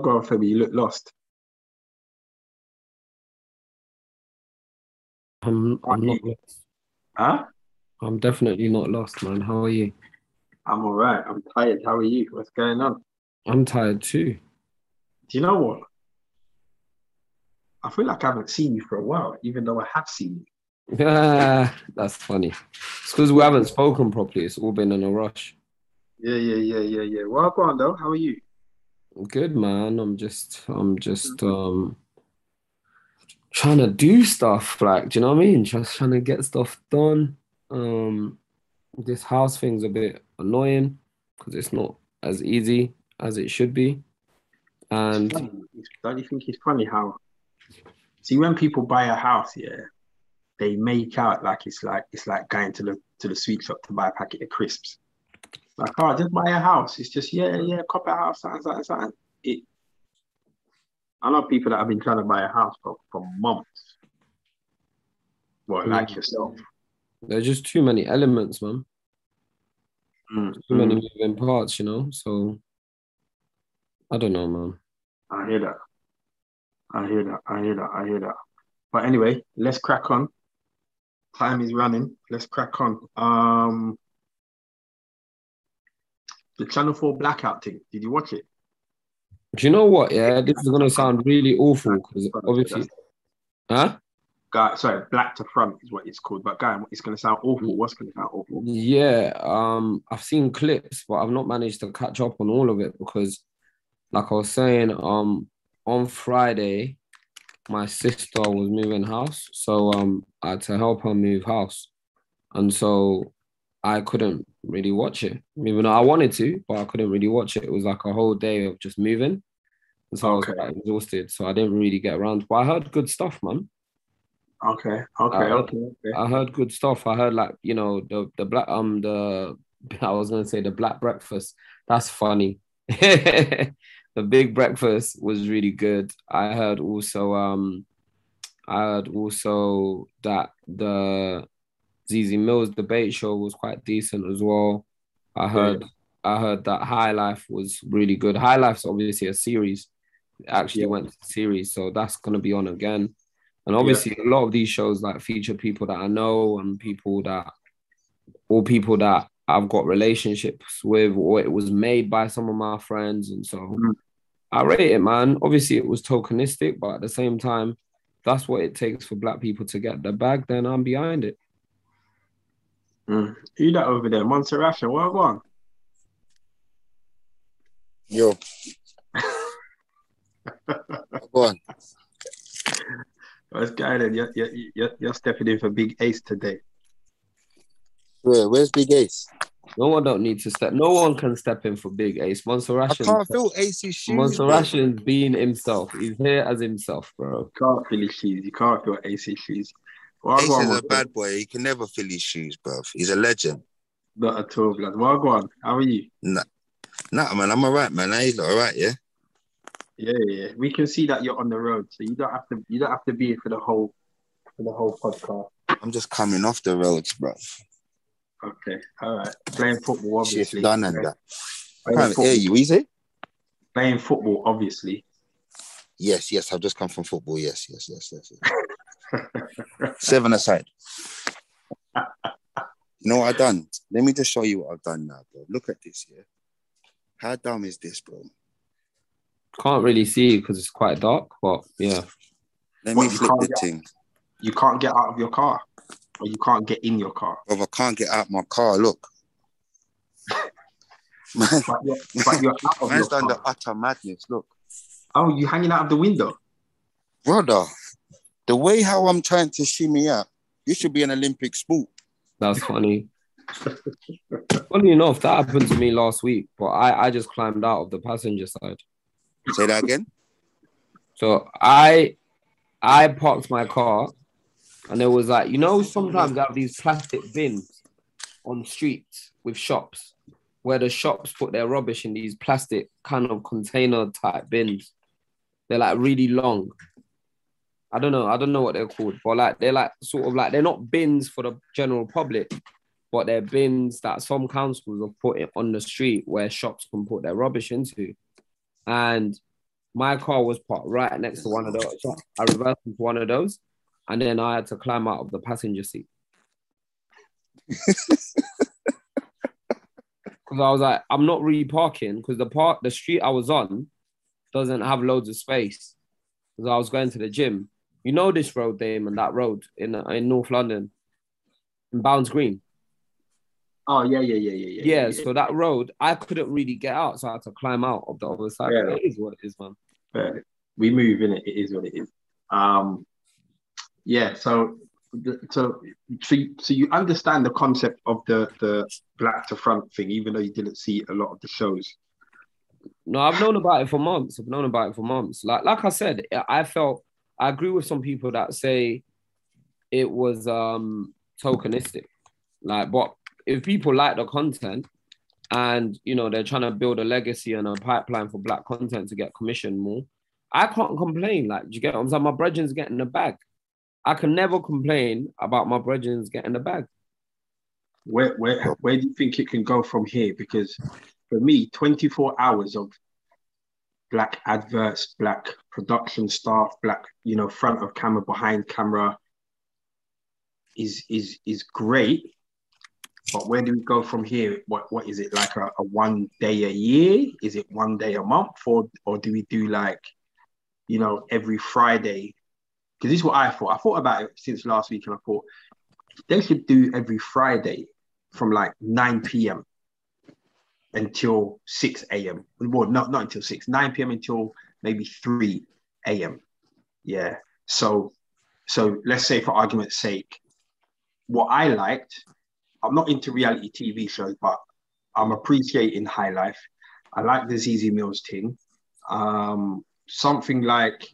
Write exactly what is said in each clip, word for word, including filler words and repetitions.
go on, Femi. You look lost. I'm Can't I'm hear not you. lost. Huh? I'm definitely not lost, man. How are you? I'm all right. I'm tired. How are you? What's going on? I'm tired too. Do you know what? I feel like I haven't seen you for a while, even though I have seen Yeah, that's funny. It's because we you. haven't spoken properly. It's all been in a rush. Yeah, yeah, yeah, yeah, yeah. Well, go on though. How are you? Good, man. I'm just I'm just Mhm. um trying to do stuff. Like, do you know what I mean? Just trying to get stuff done. Um, this house thing's a bit annoying because it's not as easy as it should be. It's And funny. It's, don't you think it's funny how, see, when people buy a house, yeah, they make out like it's like it's like going to the to the sweet shop to buy a packet of crisps. Like, oh, just buy a house. It's just yeah, yeah, cop a house, something, something, something. It, I know people that have been trying to buy a house for, for months. Well, like mm, yourself. there's just too many elements, man. Mm, Too many mm. moving parts, you know. So I don't know, man. I hear that. I hear that. I hear that. I hear that. But anyway, let's crack on. Time is running. Let's crack on. Um, the Channel four blackout thing. Did you watch it? Do you know what? Yeah, this is gonna sound really awful because That's obviously, huh? guy. Sorry, black to front is what it's called. But guy, it's going to sound awful. What's going to sound awful? Yeah, um, I've seen clips, but I've not managed to catch up on all of it because, like I was saying, um, on Friday, my sister was moving house, so um, I had to help her move house, and so I couldn't really watch it, even though I wanted to, but I couldn't really watch it. It was like a whole day of just moving, and so I was Okay, quite exhausted, so I didn't really get around. But I heard good stuff, man. okay, okay, I heard, okay, okay. I heard good stuff. I heard like you know the the black um the I was gonna say the black breakfast. That's funny. The big breakfast was really good. I heard also um I heard also that the Z Z Mills debate show was quite decent as well. I Yeah, yeah, heard I heard that High Life was really good. High Life's obviously a series. It actually yeah, went to series, so that's gonna be on again. And yeah, obviously, a lot of these shows like feature people that I know and people that, all people that I've got relationships with, or it was made by some of my friends. And so mm, I rate it, man. Obviously, it was tokenistic, but at the same time, that's what it takes for black people to get the bag, then I'm behind it. mm. Who that over there? Montserrat, what go on? Yo, go on. What's going on? You're, you're, you're, you're stepping in for Big Ace today. Where, where's Big Ace? No one don't need to step. No one can step in for Big Ace. I Monserration, can't feel Ace's shoes, bro. Monserration's being himself. He's here as himself, bro. Can't feel his shoes. You can't feel Ace's shoes. Well, go Ace on, is a Monserrat. bad boy. He can never fill his shoes, bro. He's a legend. Not at all, blood. Well, go on. How are you? Nah, nah, man. I'm all right, man. He's all right, yeah? Yeah, yeah, yeah. We can see that you're on the road, so you don't have to. You don't have to be here for the whole for the whole podcast. I'm just coming off the roads, bro. Okay, all right. Playing football, Shift obviously. done and Playing, that. I playing can't hear football. you. What you say? Playing football, obviously. Yes, yes. I've just come from football. Yes, yes, yes, yes. yes. Seven aside. You know what I've done? Let me just show you what I've done now, bro. Look at this, yeah? How dumb is this, bro? Can't really see because it's quite dark, but yeah. Let me What, you flip can't the get thing. you can't get out of your car, or you can't get in your car. Bro, I can't get out my car. Look. Man, But you're but you're out of man's your done car. the utter madness. Look. Oh, you hanging out of the window. Brother, the way how I'm trying to shimmy up, you should be an Olympic sport. That's funny. Funny enough, that happened to me last week, but I, I just climbed out of the passenger side. Say that again? So I I parked my car and there was like, you know, sometimes they have these plastic bins on streets with shops where the shops put their rubbish in these plastic kind of container type bins. They're like really long. I don't know. I don't know what they're called, but like they're like sort of like they're not bins for the general public, but they're bins that some councils have put it on the street where shops can put their rubbish into. And My car was parked right next to one of those. So I reversed into one of those, and then I had to climb out of the passenger seat. Because I was like, I'm not really parking because the park, the street I was on doesn't have loads of space. Because I was going to the gym. You know this road, Damon, that road in in North London, in Bounds Green. Oh yeah, yeah, yeah, yeah, yeah. Yeah, yeah. so that road, I couldn't really get out, so I had to climb out of the other side. Yeah. It is what it is, man. But we move in it. It is what it is. Um, yeah. So, so, so, you, so you understand the concept of the the black to front thing, even though you didn't see a lot of the shows. No, I've known about it for months. I've known about it for months. Like, like I said, I felt I agree with some people that say it was um tokenistic. Like, but if people like the content and you know they're trying to build a legacy and a pipeline for black content to get commissioned more, I can't complain. Like, do you get what I'm saying? My brethren's getting the bag. I can never complain about my brethren's getting the bag. Where, where, where do you think it can go from here? Because for me, twenty-four hours of black adverts, black production staff, black, you know, front of camera, behind camera is is is great. But where do we go from here? What what is it, like a, a one day a year? Is it one day a month? Or or do we do like, you know, every Friday? Because this is what I thought. I thought about it since last week, and I thought they should do every Friday from like nine p.m. until six a.m. Well, not, not until six, nine p.m. until maybe three a.m. Yeah. So, so let's say for argument's sake, what I liked, I'm not into reality T V shows, but I'm appreciating High Life. I like the Z Z Mills thing. Um, something like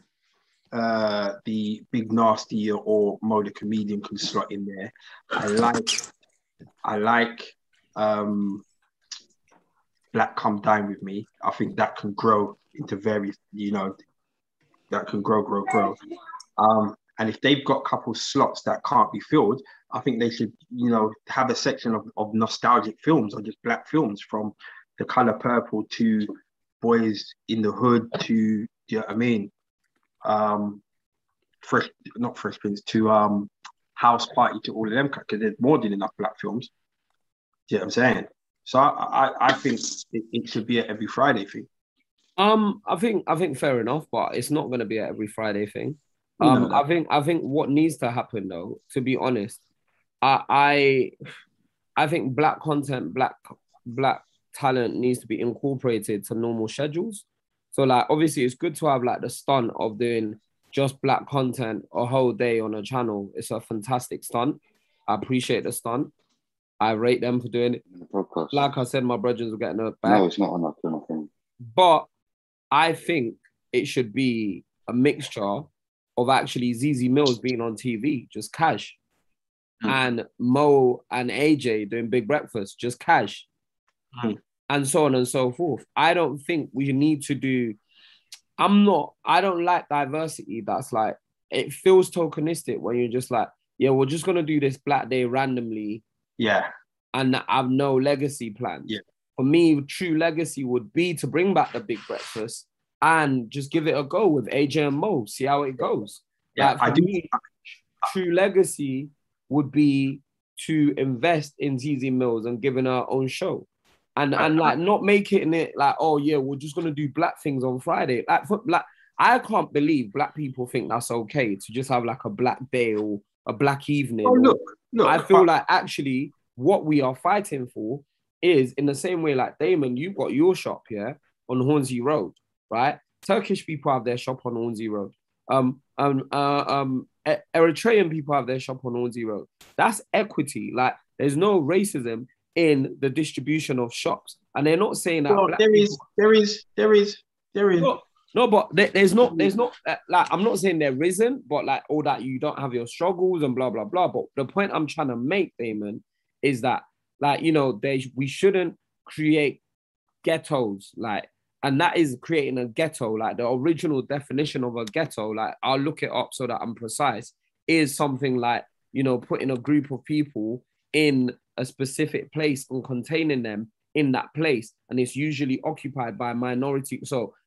uh, the Big Nasty or Mo the Comedian can slot in there. I like, I like um, Black Come Dine With Me. I think that can grow into various, you know, that can grow, grow, grow. Um, and if they've got a couple slots that can't be filled, I think they should, you know, have a section of, of nostalgic films or just black films, from The Color Purple to Boys in the Hood to, do you know what I mean? Um, fresh, not Fresh Prince, to um, House Party, to all of them, because there's more than enough black films. Do you know what I'm saying? So I, I, I think it, it should be an every Friday thing. Um, I think I think fair enough, but it's not going to be an every Friday thing. Um, I think I think what needs to happen, though, to be honest, I I, I think black content, black black talent needs to be incorporated to normal schedules. So, like, obviously, it's good to have like the stunt of doing just black content a whole day on a channel. It's a fantastic stunt. I appreciate the stunt. I rate them for doing it. Like I said, my brothers were getting a back. No, it's not enough. Nothing. But I think it should be a mixture of actually Z Z Mills being on T V, just cash, mm. and Mo and A J doing Big Breakfast, just cash, mm. and so on and so forth. I don't think we need to do. I'm not. I don't like diversity. That's like, it feels tokenistic when you're just like, yeah, we're just gonna do this Black Day randomly. Yeah. And have no legacy plans. Yeah. For me, true legacy would be to bring back the Big Breakfast and just give it a go with A J and Mo, see how it goes. Yeah, like for I do. Me, true legacy would be to invest in Z Z Mills and giving her own show. And I, and like not making it like, oh yeah, we're just gonna do black things on Friday. Like for like I can't believe black people think that's okay to just have like a black day or a black evening. Oh, look, look. I feel like actually what we are fighting for is, in the same way, like Damon, you've got your shop here on Hornsey Road, right? Turkish people have their shop on Hornsey Road. Um, um, uh, um, Eritrean people have their shop on Hornsey Road. That's equity. Like, there's no racism in the distribution of shops, and they're not saying that. Well, there people... is, there is, there is, there is. No, no but there, there's not, there's not. Uh, like, I'm not saying there isn't, but like, all that you don't have your struggles and blah blah blah. But the point I'm trying to make, Damon, is that, like, you know, they we shouldn't create ghettos, like, and that is creating a ghetto. Like, the original definition of a ghetto, like, I'll look it up so that I'm precise, is something like, you know, putting a group of people in a specific place and containing them in that place, and it's usually occupied by a minority. So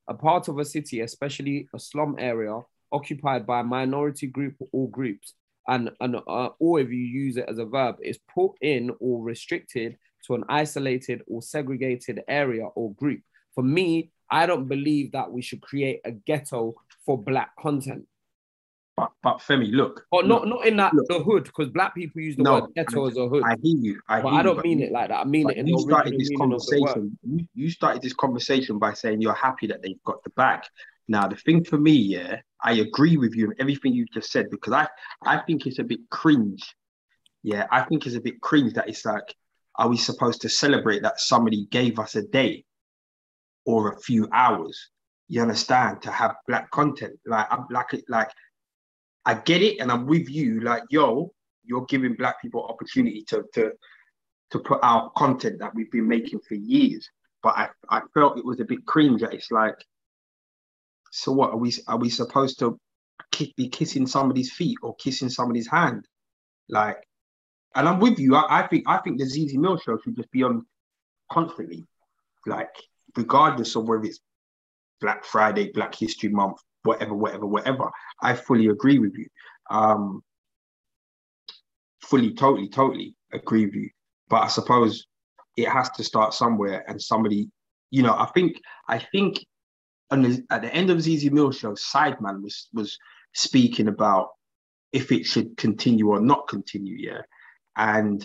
a part of a city, especially a slum area, occupied by a minority group or groups, and, and uh, or if you use it as a verb, is put in or restricted to an isolated or segregated area or group. For me, I don't believe that we should create a ghetto for Black content. But but Femi, look. Or look, not, not in that look. the hood, because Black people use the No, word ghetto I, as a hood. I hear you. I but hear I don't you, mean you, it like that. I mean it in the you started original this meaning of the word. conversation. You, you started this conversation by saying you're happy that they've got the bag. Now, the thing for me, yeah, I agree with you in everything you just said, because I, I think it's a bit cringe. Yeah, I think it's a bit cringe that it's like, are we supposed to celebrate that somebody gave us a day or a few hours? You understand? To have Black content, like I'm like it, like I get it, and I'm with you. Like, yo, you're giving Black people opportunity to to to put out content that we've been making for years. But I I felt it was a bit cringe that it's like, so what are we are we supposed to be kissing somebody's feet or kissing somebody's hand? Like, and I'm with you. I, I think I think the Z Z Mill show should just be on constantly, like regardless of whether it's Black Friday, Black History Month, whatever, whatever, whatever. I fully agree with you. Um, fully, totally, totally agree with you. But I suppose it has to start somewhere, and somebody, you know, I think I think. And at the end of Z Z Mill show, Sideman was was speaking about if it should continue or not continue, yeah. And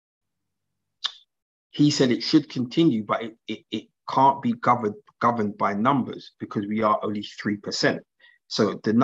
he said it should continue, but it, it, it can't be governed governed by numbers because we are only three percent. So the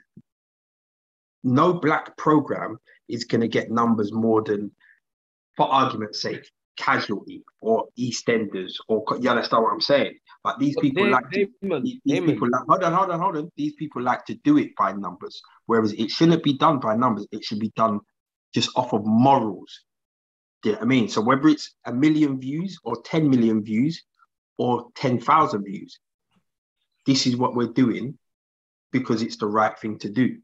no Black program is going to get numbers more than, for argument's sake, Casualty or EastEnders, or you understand what I'm saying? But these people they, like to, Damon, these, these Damon. people like, hold on, hold on, hold on. These people like to do it by numbers, whereas it shouldn't be done by numbers. It should be done just off of morals. Do you know what I mean? So whether it's a million views or ten million views or ten thousand views, this is what we're doing because it's the right thing to do.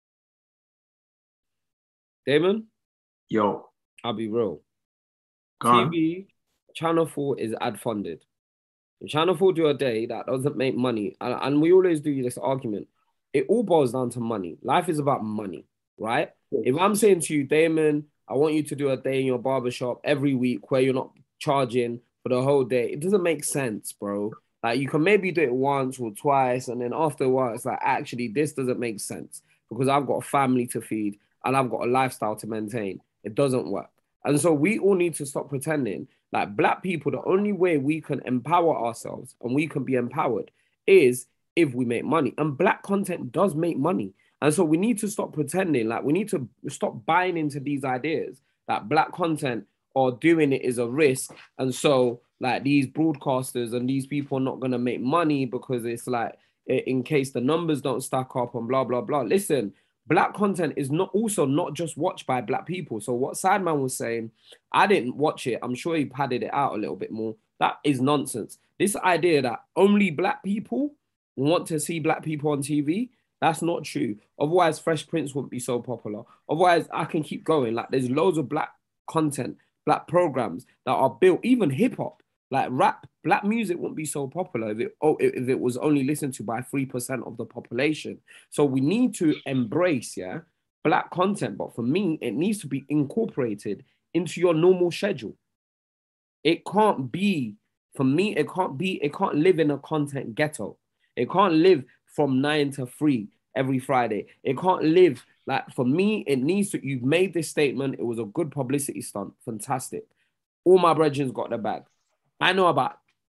Damon? Yo. I'll be real. Go T V, on. Channel four is ad funded. Channel four do a day that doesn't make money. And, and we always do this argument. It all boils down to money. Life is about money, right? Yes. If I'm saying to you, Damon, I want you to do a day in your barbershop every week where you're not charging for the whole day, it doesn't make sense, bro. Like, you can maybe do it once or twice, and then after a while, it's like, actually, this doesn't make sense because I've got a family to feed and I've got a lifestyle to maintain. It doesn't work. And so we all need to stop pretending. Like, Black people, the only way we can empower ourselves and we can be empowered is if we make money. And Black content does make money. And so we need to stop pretending. Like, we need to stop buying into these ideas that Black content or doing it is a risk. And so, like, these broadcasters and these people are not going to make money because it's like, in case the numbers don't stack up and blah, blah, blah. Listen, Black content is not also not just watched by Black people. So what Sideman was saying, I didn't watch it. I'm sure he padded it out a little bit more. That is nonsense. This idea that only Black people want to see Black people on T V, that's not true. Otherwise, Fresh Prince wouldn't be so popular. Otherwise, I can keep going. Like, there's loads of Black content, Black programs that are built, even hip hop, like rap, Black music wouldn't be so popular if it, oh, if it was only listened to by three percent of the population. So we need to embrace, yeah, Black content. But for me, it needs to be incorporated into your normal schedule. It can't be, for me, it can't be, it can't live in a content ghetto. It can't live from nine to three every Friday. It can't live, like, for me, it needs to, you've made this statement. It was a good publicity stunt. Fantastic. All my brethren got the bag. I know about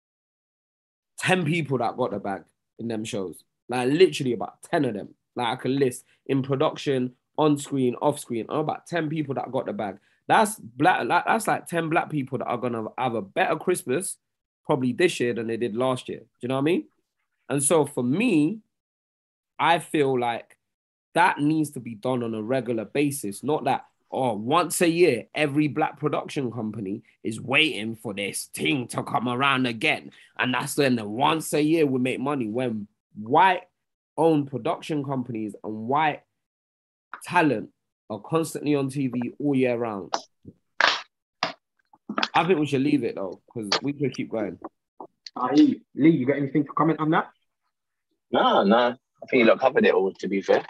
ten people that got the bag in them shows. Like, literally about ten of them. Like, I can list in production, on screen, off screen. I know about ten people that got the bag. That's black. That's like ten Black people that are gonna have a better Christmas probably this year than they did last year. Do you know what I mean? And so for me, I feel like that needs to be done on a regular basis. Not that, oh, once a year, every Black production company is waiting for this thing to come around again. And that's then the once a year we make money, when white-owned production companies and white talent are constantly on T V all year round. I think we should leave it, though, because we could keep going. Uh, Lee, you got anything to comment on that? No, no. I think you lot covered it all, to be fair.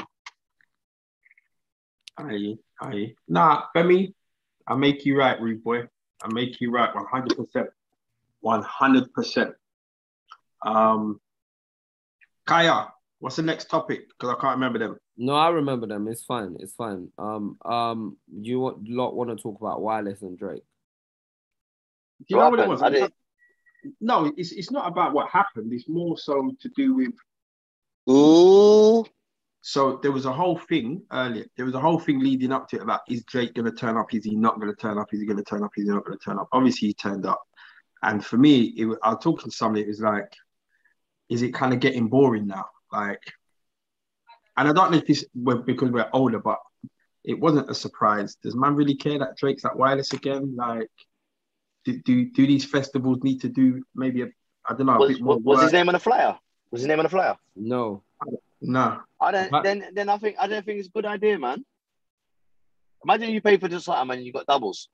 Aye, aye. Nah, Femi, I make you right, rude boy. I make you right, one hundred percent. one hundred percent. Um, Kaya, what's the next topic? Because I can't remember them. No, I remember them. It's fine. It's fine. Um, um, you want, lot want to talk about Wireless and Drake? Do you What know what it happened? was? I didn't- No, it's it's not about what happened. It's more so to do with. Ooh. So there was a whole thing earlier. There was a whole thing leading up to it about, is Drake going to turn up? Is he not going to turn up? Is he going to turn up? Is he not going to turn up? Obviously, he turned up. And for me, it, was- I was talking to somebody. It was like, is it kind of getting boring now? Like, and I don't know if this well, because we're older, but it wasn't a surprise. Does man really care that Drake's at Wireless again? Like, do do, do these festivals need to do maybe a, I don't know, a Was, bit more was his work? name on the flyer? Was his name on the flyer? No. No. I don't. But- Then, then I think I don't think it's a good idea, man. Imagine you pay for just something and you got doubles.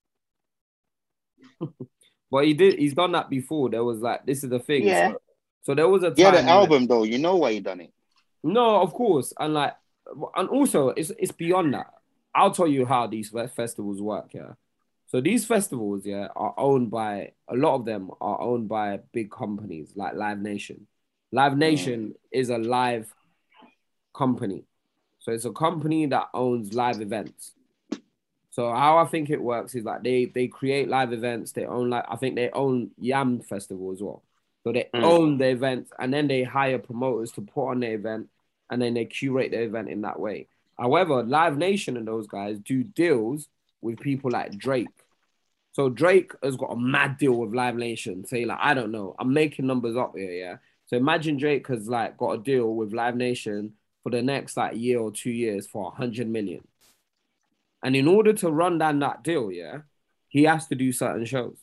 But he did. He's done that before. There was like, this is the thing. Yeah. So, so there was a time. Yeah, the where- album though, you know why he done it. No, of course, and like, and also it's it's beyond that. I'll tell you how these fe- festivals work. Yeah. So these festivals, yeah, are owned by a lot of them are owned by big companies like Live Nation. Live Nation is a live company. So it's a company that owns live events. So how I think it works is like they they create live events. They own like I think they own Yam Festival as well. So they Mm. own the events and then they hire promoters to put on the event and then they curate the event in that way. However, Live Nation and those guys do deals with people like Drake. So Drake has got a mad deal with Live Nation. Say like I don't know, I'm making numbers up here, yeah. So imagine Drake has like got a deal with Live Nation for the next like year or two years for a hundred million. And in order to run down that deal, yeah, he has to do certain shows.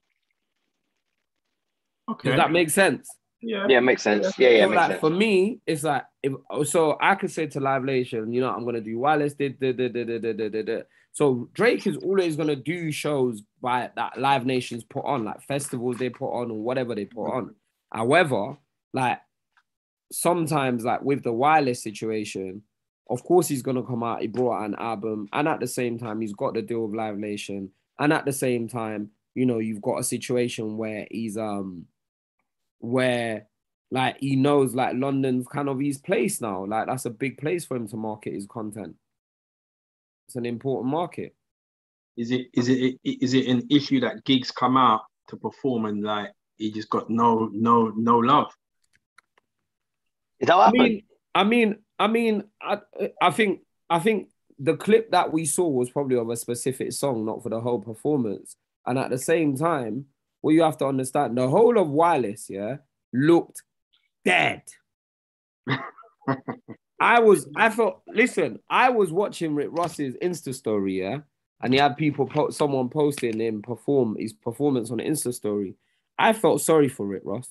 Okay. Does that make sense? Yeah. Yeah, makes sense. Yeah, yeah, So makes like sense. for me, it's like if so I could say to Live Nation, you know, I'm gonna do Wireless, did did did did did did did did. So Drake is always gonna do shows by that Live Nations put on, like festivals they put on or whatever they put on. However, like sometimes like with the Wireless situation, of course he's gonna come out. He brought out an album, and at the same time he's got the deal with Live Nation, and at the same time, you know, you've got a situation where he's um where like he knows like London's kind of his place now. Like that's a big place for him to market his content. It's an important market. Is it is it is it an issue that gigs come out to perform and like he just got no no no love? Is that what I happened? mean, I mean, I mean, I I think I think the clip that we saw was probably of a specific song, not for the whole performance. And at the same time, what you have to understand, the whole of Wireless, yeah, looked dead. I was, I felt, listen, I was watching Rick Ross's Insta story, yeah, and he had people, po- someone posting him perform his performance on the Insta story. I felt sorry for Rick Ross.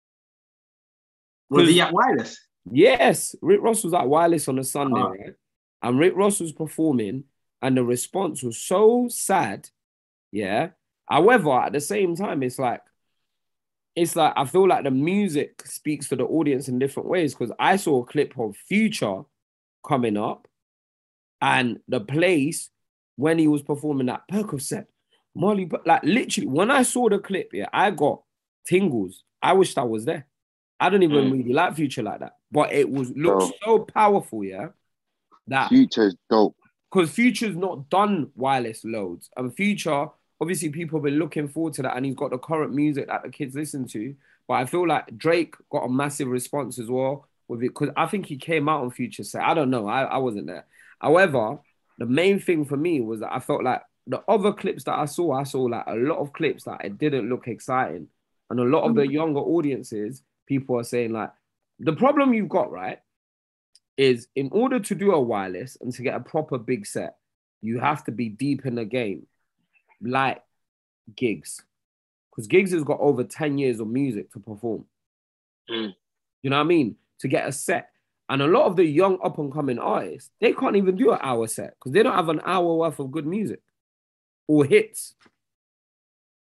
Was he at Wireless? Yes, Rick Ross was at Wireless on a Sunday, Ah. right? And Rick Ross was performing, and the response was so sad, yeah. However, at the same time, it's like, it's like I feel like the music speaks to the audience in different ways because I saw a clip of Future coming up and the place when he was performing that Percocet, Molly, but like literally when I saw the clip, yeah, I got tingles. I wished I was there. I don't even Mm. really like Future like that, but it was looked Oh. so powerful, yeah, that Future's dope. because Future's not done Wireless loads. And Future, obviously, people have been looking forward to that, and he's got the current music that the kids listen to. But I feel like Drake got a massive response as well with it because I think he came out on Future set. I don't know, I, I wasn't there. However, the main thing for me was that I felt like the other clips that I saw, I saw like a lot of clips that it didn't look exciting. And a lot of the younger audiences, people are saying like, the problem you've got, right, is in order to do a Wireless and to get a proper big set, you have to be deep in the game, like Gigs. Because Gigs has got over ten years of music to perform. Mm. You know what I mean? To get a set. And a lot of the young up-and-coming artists, they can't even do an hour set because they don't have an hour worth of good music or hits.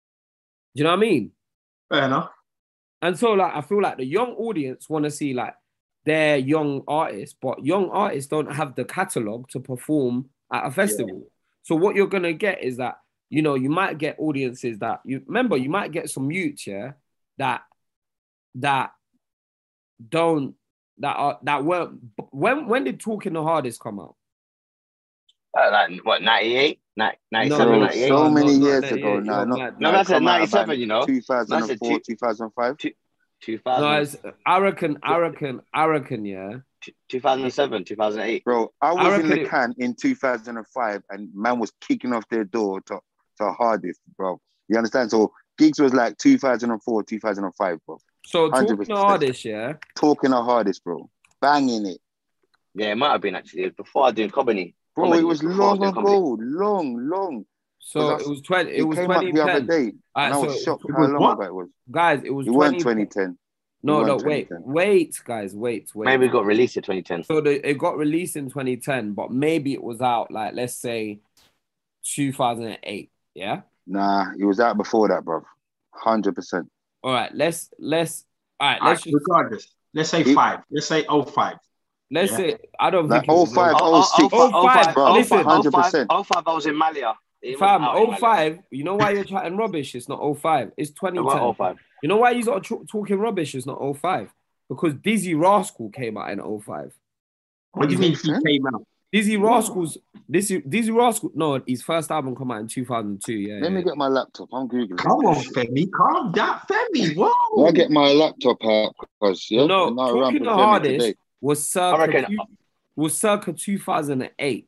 Do you know what I mean? Fair enough. And so, like, I feel like the young audience want to see, like, they're young artists, but young artists don't have the catalog to perform at a festival. Yeah. So what you're gonna get is that, you know, you might get audiences that you remember, you might get some youths, yeah, that that don't that are that weren't when when did Talking the Hardest come out? Uh, like what, ninety-eight? ninety-seven, no, ninety-eight? So no, many no, years no, ago. no, No, no, not, no, that's at ninety-seven, you know. two thousand four, two thousand five. two thousand. No, it's, I reckon, I reckon, I reckon, yeah. two thousand seven, two thousand eight. Bro, I was I in the it, can in two thousand five and man was kicking off their door to, to Hardest, bro. You understand? So gigs was like two thousand four, two thousand five, bro. So Talking the Hardest, yeah? Talking the Hardest, bro. Banging it. Yeah, it might have been actually. It was before I doing comedy. Bro, comedy it was long ago. Long, long. So it was twenty. It, it was came twenty ten. up the other day, right, and I was so shocked it how was long what? ago it was. Guys, it was it twenty ten. No, it no, wait, wait, guys, wait, wait. Maybe it got released in twenty ten. So the, it got released in twenty ten, but maybe it was out like, let's say, two thousand eight. Yeah. Nah, it was out before that, bro. Hundred percent. All right, let's let's. All right, All let's right, just, regardless. Let's say it, five. Let's say oh five. Let's yeah. say I don't like think oh five, oh six. oh five, bro. Listen, hundred percent. oh five, I was in Malia. Fam, oh five. You know why you're chatting rubbish? It's not oh five. It's twenty ten. oh five. You know why you're not talking rubbish? It's not oh five. Because Dizzy Rascal came out in oh five. What do you mean he came out? Dizzy Rascal's Dizzy Dizzy Rascal. No, his first album came out in two thousand two. Yeah. Let yeah. me get my laptop. I'm googling. Come on, Femi. Calm down, Femi. Whoa. I get my laptop out because yeah. No, Talking the Hardest today. was circa two, was circa two thousand eight.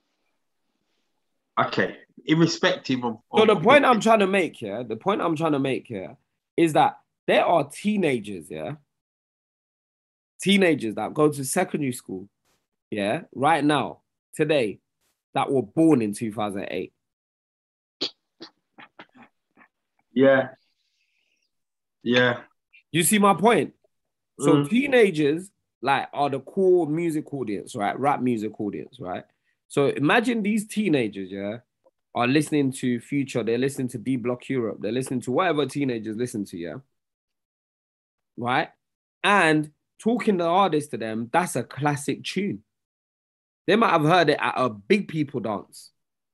Okay, irrespective of. So of the point I'm trying to make here, the point I'm trying to make here, is that there are teenagers, yeah, teenagers that go to secondary school, yeah, right now, today, that were born in two thousand eight. Yeah. Yeah. You see my point? So Mm. teenagers, like, are the core music audience, right? Rap music audience, right? So imagine these teenagers, yeah, are listening to Future, they're listening to D Block Europe, they're listening to whatever teenagers listen to, yeah? Right? And Talking the Hardest to them, that's a classic tune. They might have heard it at a big people dance.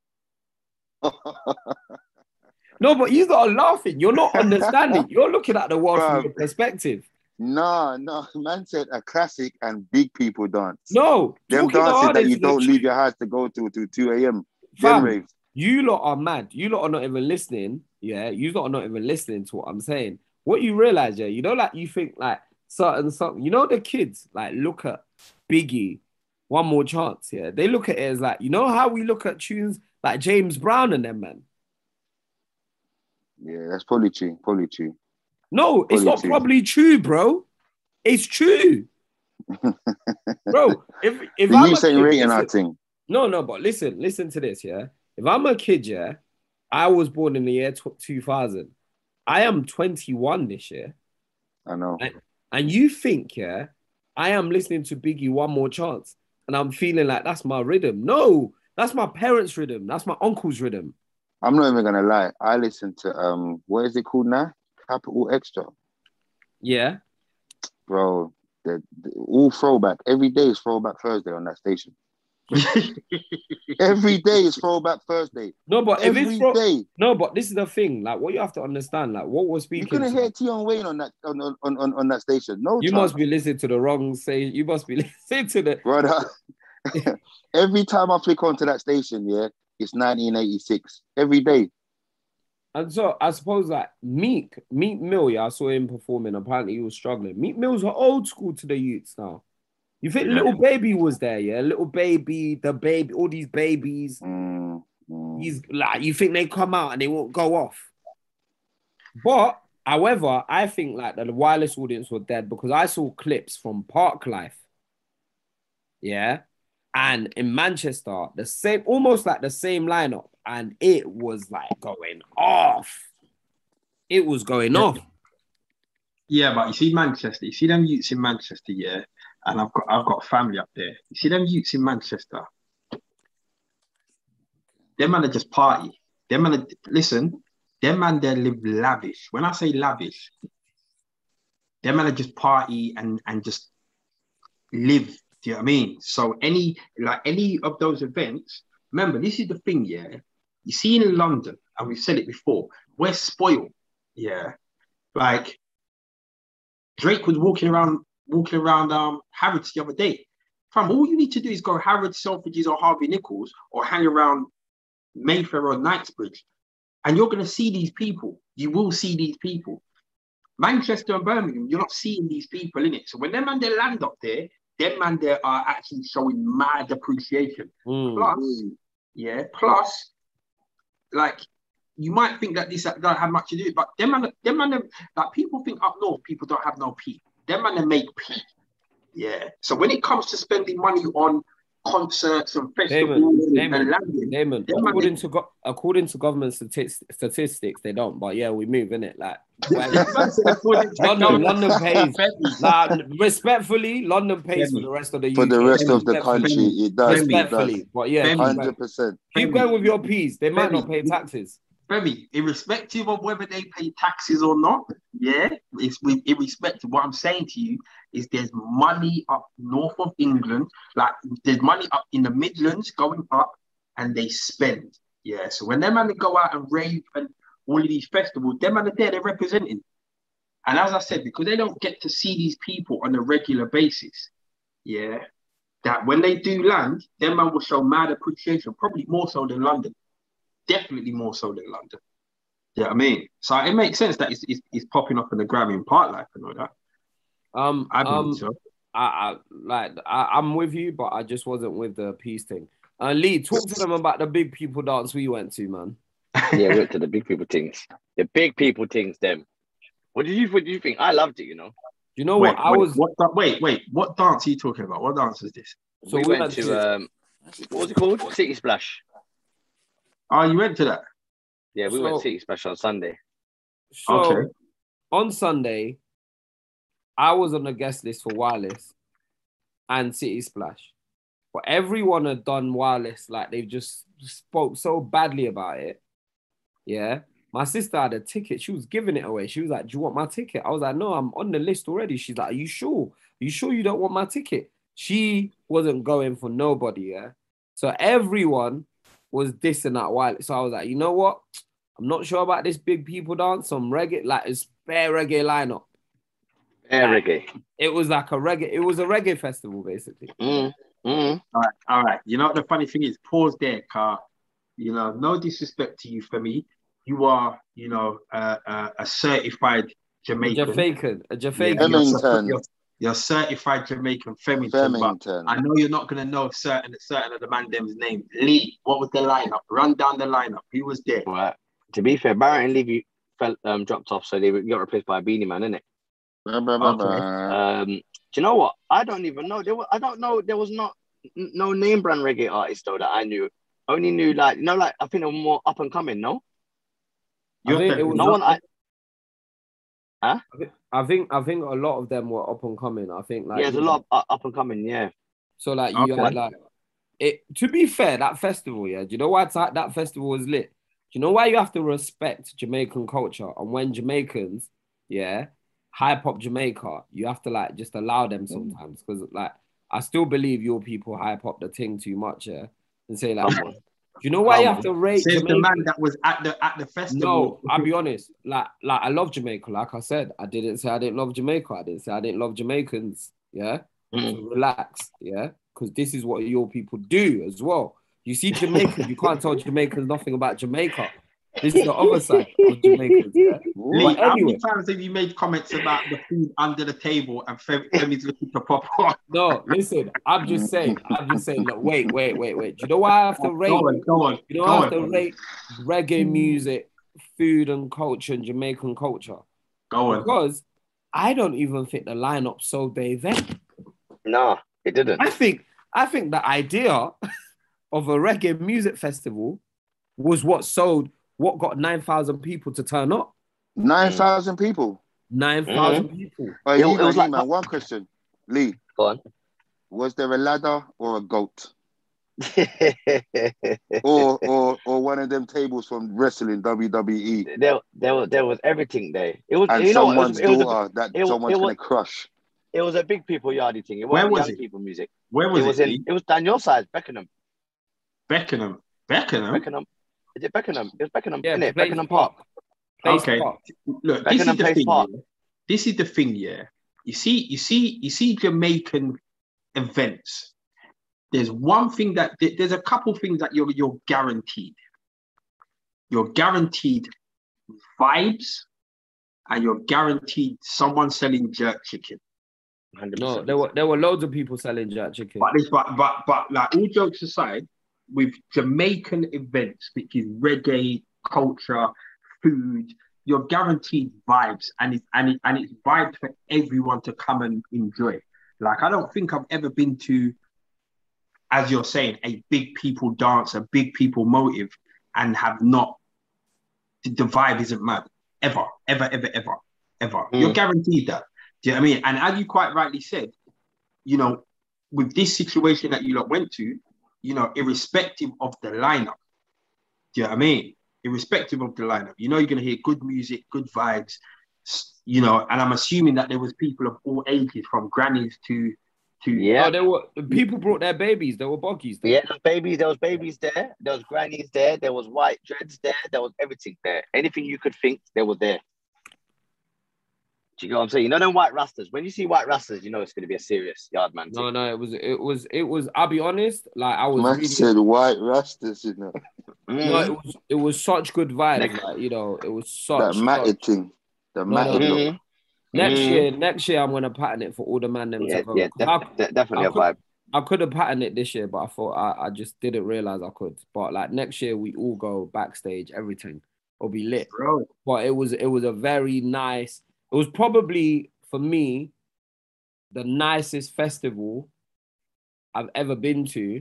No, but you are laughing. You're not understanding. You're looking at the world from your perspective. No, no. Man said a classic and big people dance. No. Them dances that you don't leave your house to go to to two a.m. Fam, you lot are mad. You lot are not even listening. Yeah, you lot are not even listening to what I'm saying. What you realize, yeah, you know, like you think like certain something. You know, the kids like look at Biggie, One More Chance. Yeah, they look at it as like, you know how we look at tunes like James Brown and them, man. Yeah, that's probably true. Probably true. No, probably it's not true. probably true, bro. It's true, bro. If if so I'm you saying rating listen, our thing? No, no, but listen, listen to this, yeah. If I'm a kid, yeah, I was born in the year two thousand. I am twenty-one this year. I know. And, and you think, yeah, I am listening to Biggie One More Chance, and I'm feeling like that's my rhythm. No, that's my parents' rhythm. That's my uncle's rhythm. I'm not even gonna lie. I listen to um, what is it called now? Capital Extra. Yeah, bro. The, the, all throwback. Every day is Throwback Thursday on that station. Every day is Throwback Thursday. No, but every if it's throw- day. No, but this is the thing. Like, what you have to understand, like, what we're speaking. You're gonna hear Tion Wayne on that on, on, on, on that station. No, you chance. must be listening to the wrong station. You must be listening to the brother. Every time I flick onto that station, yeah, it's nineteen eighty-six. Every day. And so I suppose like Meek, Meek Mill, yeah, I saw him performing. Apparently he was struggling. Meek Mill's are old school to the youths now. You think Yeah. Little Baby was there, yeah? Little Baby, the baby, all these babies. Mm, mm. He's like, you think they come out and they won't go off. But, however, I think like the wireless audience were dead because I saw clips from Park Life. Yeah. And in Manchester, the same, almost like the same lineup. And it was like going off. It was going Yeah. off. Yeah, but you see Manchester, you see them youths in Manchester, yeah, and I've got I've got family up there. You see them youths in Manchester, them man are just party. Them man are, listen, them man they live lavish. When I say lavish, them man are just party and and just live. Do you know what I mean? So any like any of those events, remember, this is the thing, yeah. You see in London, and we've said it before, we're spoiled. Yeah. Like Drake was walking around, walking around um Harrods the other day. Fam, all you need to do is go Harrods, Selfridges, or Harvey Nichols, or hang around Mayfair or Knightsbridge, and you're gonna see these people. You will see these people. Manchester and Birmingham, you're not seeing these people in it. So when them man they land up there, them man they are actually showing mad appreciation. Mm. Plus, yeah, plus, like you might think that this don't have much to do, but them man, them man, like people think up north people don't have no P. Them man they make P. Yeah. So when it comes to spending money on concerts and festivals Damon, and Damon, landing, Damon, them man, according they, to go- according to government statistics, statistics, they don't. But yeah, we move in it. Like London, London pays. Like respectfully, London pays for the rest of the U K. For the rest of the Respectfully. country, it does. It Respectfully, does. but yeah, keep Hundred going. percent. Keep going with your P's. They might Femi, not pay taxes. Femi, irrespective of whether they pay taxes or not, yeah, it's with irrespective. What I'm saying to you is there's money up north of England, like there's money up in the Midlands going up, and they spend. Yeah, so when them man go out and rave and all of these festivals, them man are there, they're representing. And as I said, because they don't get to see these people on a regular basis, yeah, that when they do land, them man will show mad appreciation, probably more so than London. Definitely more so than London. Yeah, you know I mean, so it makes sense that it's, it's, it's popping up in the Grammy and Park Life and all that. Um, I believe um, so. I, I like I, I'm with you, but I just wasn't with the peace thing. Uh, Lee, talk to them about the big people dance we went to, man. Yeah, we went to the big people things. The big people things, them. What did you what did you think? I loved it, you know. You know wait, what? I wait, was what, wait, wait, what dance are you talking about? What dance is this? so we, we went, went to, to- um what was it called? City Splash. Oh, you went to that? Yeah, we So- went City Splash on Sunday. so Okay. on Sunday. I was on the guest list for Wireless and City Splash, but everyone had done Wireless like they've just spoke so badly about it. Yeah. My sister had a ticket. She was giving it away. She was like, do you want my ticket? I was like, no, I'm on the list already. She's like, are you sure? Are you sure you don't want my ticket? She wasn't going for nobody, yeah? So everyone was dissing that Wireless. So I was like, you know what? I'm not sure about this big people dance. Some reggae, like a spare reggae lineup. Yeah, Like, reggae. It was like a reggae, it was a reggae festival, basically. Mm, mm. All right, all right. You know what the funny thing is? Pause there, car. You know, no disrespect to you, for me. You are, you know, uh, uh, a certified A Jamaican. Jamaican, a Yeah, Jamaican. you're, Flemington. you're, you're certified Jamaican Flemington, but Flemington. I know you're not gonna know certain certain of the man them's name. Lee, what was the lineup? Run down the lineup. Who was there? Right. To be fair, Barrett and Levy felt um dropped off, so they got replaced by a Beanie Man, innit? Blah, blah, blah, Okay. blah. Um, do you know what? I don't even know. There was, I don't know. There was not n- no name brand reggae artist though that I knew. Only knew like you know, like I think they were more up and coming. No, I think it was no one. I I think, I think I think a lot of them were up and coming. I think like yeah, there's a lot of, uh, up and coming. Yeah, So like you Okay. had like it. To be fair, that festival, yeah. Do you know why it's like that festival was lit? Do you know why you have to respect Jamaican culture? And when Jamaicans, yeah, hype up Jamaica, you have to like just allow them sometimes because like I still believe your people hype up the thing too much, yeah, and say like, Come on. do you know why you Come have to rate Says the Jamaica? man that was at the at the festival. No, I'll be honest. Like, like I love Jamaica. Like I said, I didn't say I didn't love Jamaica. I didn't say I didn't love Jamaicans. Yeah, Mm. so relax. Yeah, because this is what your people do as well. You see Jamaicans, you can't tell Jamaicans nothing about Jamaica. This is the other side of Jamaicans. Yeah? Lee, But how anyway. many times have you made comments about the food under the table and Fem- Femi's looking to pop on? No, listen. I'm just saying. I'm just saying. Look, wait, wait, wait, wait. Do you know why I have to rate? Go on, go on. You know go why I have on. to rate reggae music, food and culture, and Jamaican culture? Go on. Because I don't even think the lineup sold their event. No, it didn't. I think I think the idea of a reggae music festival was what sold, what got nine thousand people to turn up. Nine thousand people. nine thousand people. Oh, It- Lee, it man, was Lee, like- man, one question. Lee, Go on. was there a ladder or a goat? Or or or one of them tables from wrestling W W E? there, there was there was everything there. It was And you know what, someone's it was, it was a, daughter that it was- someone's it was- gonna crush. it was a big people yardie thing. It Where wasn't was young it? people music. Where was it it? was in. Lee? It was down your side, Beckenham. Beckenham. Beckenham. Beckenham. Is it Beckenham? It was Beckenham, Yeah, isn't it? Place Beckenham Park. Place Okay. Park. Look, this is Beckenham the Place thing. Park. Yeah. This is the thing, yeah. You see, you see, you see Jamaican events. There's one thing that there's a couple things that you're you're guaranteed. You're guaranteed vibes, and you're guaranteed someone selling jerk chicken. one hundred No, percent. there were there were loads of people selling jerk chicken. But this, but but but like all jokes aside, with Jamaican events, which is reggae culture, food, you're guaranteed vibes, and it's and it and it's vibes for everyone to come and enjoy. Like I don't think I've ever been to, as you're saying, a big people dance, a big people motive, and have not. The, the vibe isn't mad ever, ever, ever, ever, ever. Mm. You're guaranteed that. Do you know what I mean? And as you quite rightly said, you know, with this situation that you lot went to, you know, irrespective of the lineup, do you know what I mean? Irrespective of the lineup, you know, you're gonna hear good music, good vibes, you know. And I'm assuming that there was people of all ages, from grannies to to Yeah. No, there were people brought their babies. There were boggies there. Yeah, there was babies, there was babies there, there was grannies there, there was white dreads there, there was everything there. Anything you could think, they were there. Do you get what I'm saying? You know them white rastas. When you see white rastas, you know it's gonna be a serious yard man. No, no, it was it was it was. I'll be honest, like I was. Man really, said white rastas, you know. no, it Mm. was it was such good vibes. Next- Like you know, it was That such. matted such thing. The No, matted no, look. Mm. next Mm. year, next year I'm gonna pattern it for all the man them Yeah, to go. yeah, 'Cause def- I- de- definitely I a could- vibe. I could have patterned it this year, but I thought I, I just didn't realize I could. But like next year, we all go backstage, everything will be lit. bro. But it was it was a very nice. It was probably for me the nicest festival I've ever been to.